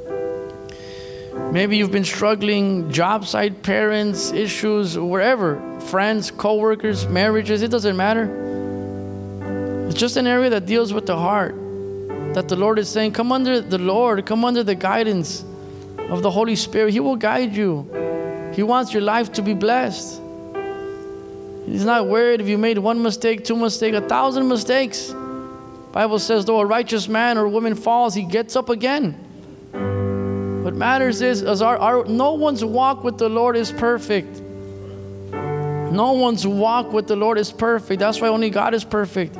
maybe you've been struggling, job site, parents, issues, wherever, friends, co-workers, marriages, it doesn't matter. It's just an area that deals with the heart, that the Lord is saying, come under the Lord, come under the guidance of the Holy Spirit. He will guide you. He wants your life to be blessed. He's not worried if you made one mistake, two mistakes, a thousand mistakes. Bible says, though a righteous man or woman falls, he gets up again. What matters is, as our, our no one's walk with the Lord is perfect. No one's walk with the Lord is perfect. That's why only God is perfect.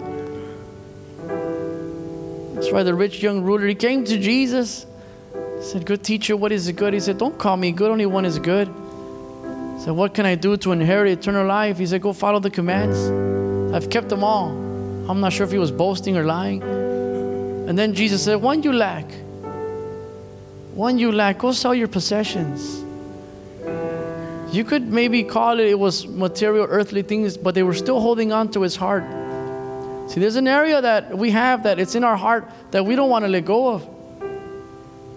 That's why the rich young ruler, he came to Jesus. He said, good teacher, what is good? He said, don't call me good, only one is good. He said, what can I do to inherit eternal life? He said, go follow the commands. I've kept them all. I'm not sure if he was boasting or lying. And then Jesus said, one you lack. One you lack, go sell your possessions. You could maybe call it, it was material, earthly things, but they were still holding on to his heart. See, there's an area that we have that it's in our heart that we don't want to let go of.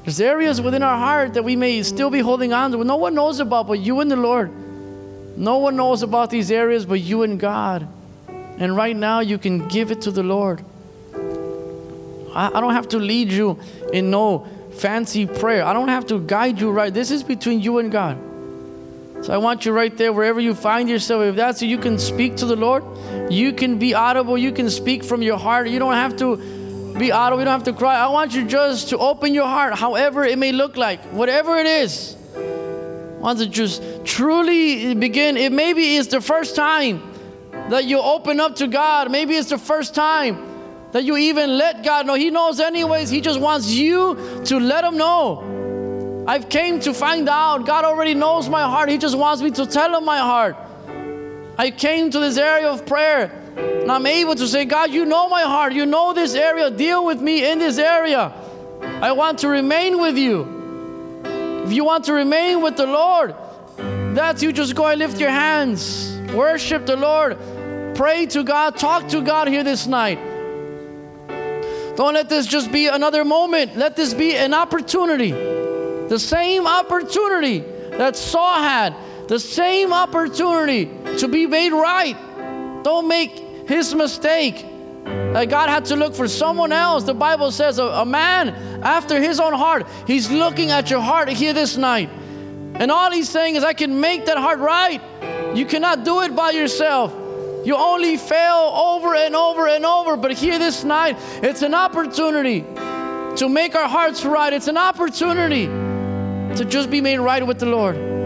There's areas within our heart that we may still be holding on to. No one knows about but you and the Lord. No one knows about these areas but you and God. And right now you can give it to the Lord. I, I don't have to lead you in no fancy prayer. I don't have to guide you right. This is between you and God. So I want you right there, wherever you find yourself. If that's you, you can speak to the Lord. You can be audible. You can speak from your heart. You don't have to be audible. You don't have to cry. I want you just to open your heart, however it may look like, whatever it is. I want to just truly begin. It maybe is the first time that you open up to God. Maybe it's the first time that you even let God know. He knows anyways. He just wants you to let Him know. I've came to find out God already knows my heart. He just wants me to tell Him my heart. I came to this area of prayer and I'm able to say, God, you know my heart. You know this area. Deal with me in this area. I want to remain with you. If you want to remain with the Lord, that's you. Just go and lift your hands. Worship the Lord. Pray to God. Talk to God here this night. Don't let this just be another moment. Let this be an opportunity. The same opportunity that Saul had. The same opportunity to be made right. Don't make his mistake. That God had to look for someone else. The Bible says a, a man after his own heart. He's looking at your heart here this night. And all he's saying is, I can make that heart right. You cannot do it by yourself. You only fail over and over and over. But here this night, it's an opportunity to make our hearts right. It's an opportunity to just be made right with the Lord.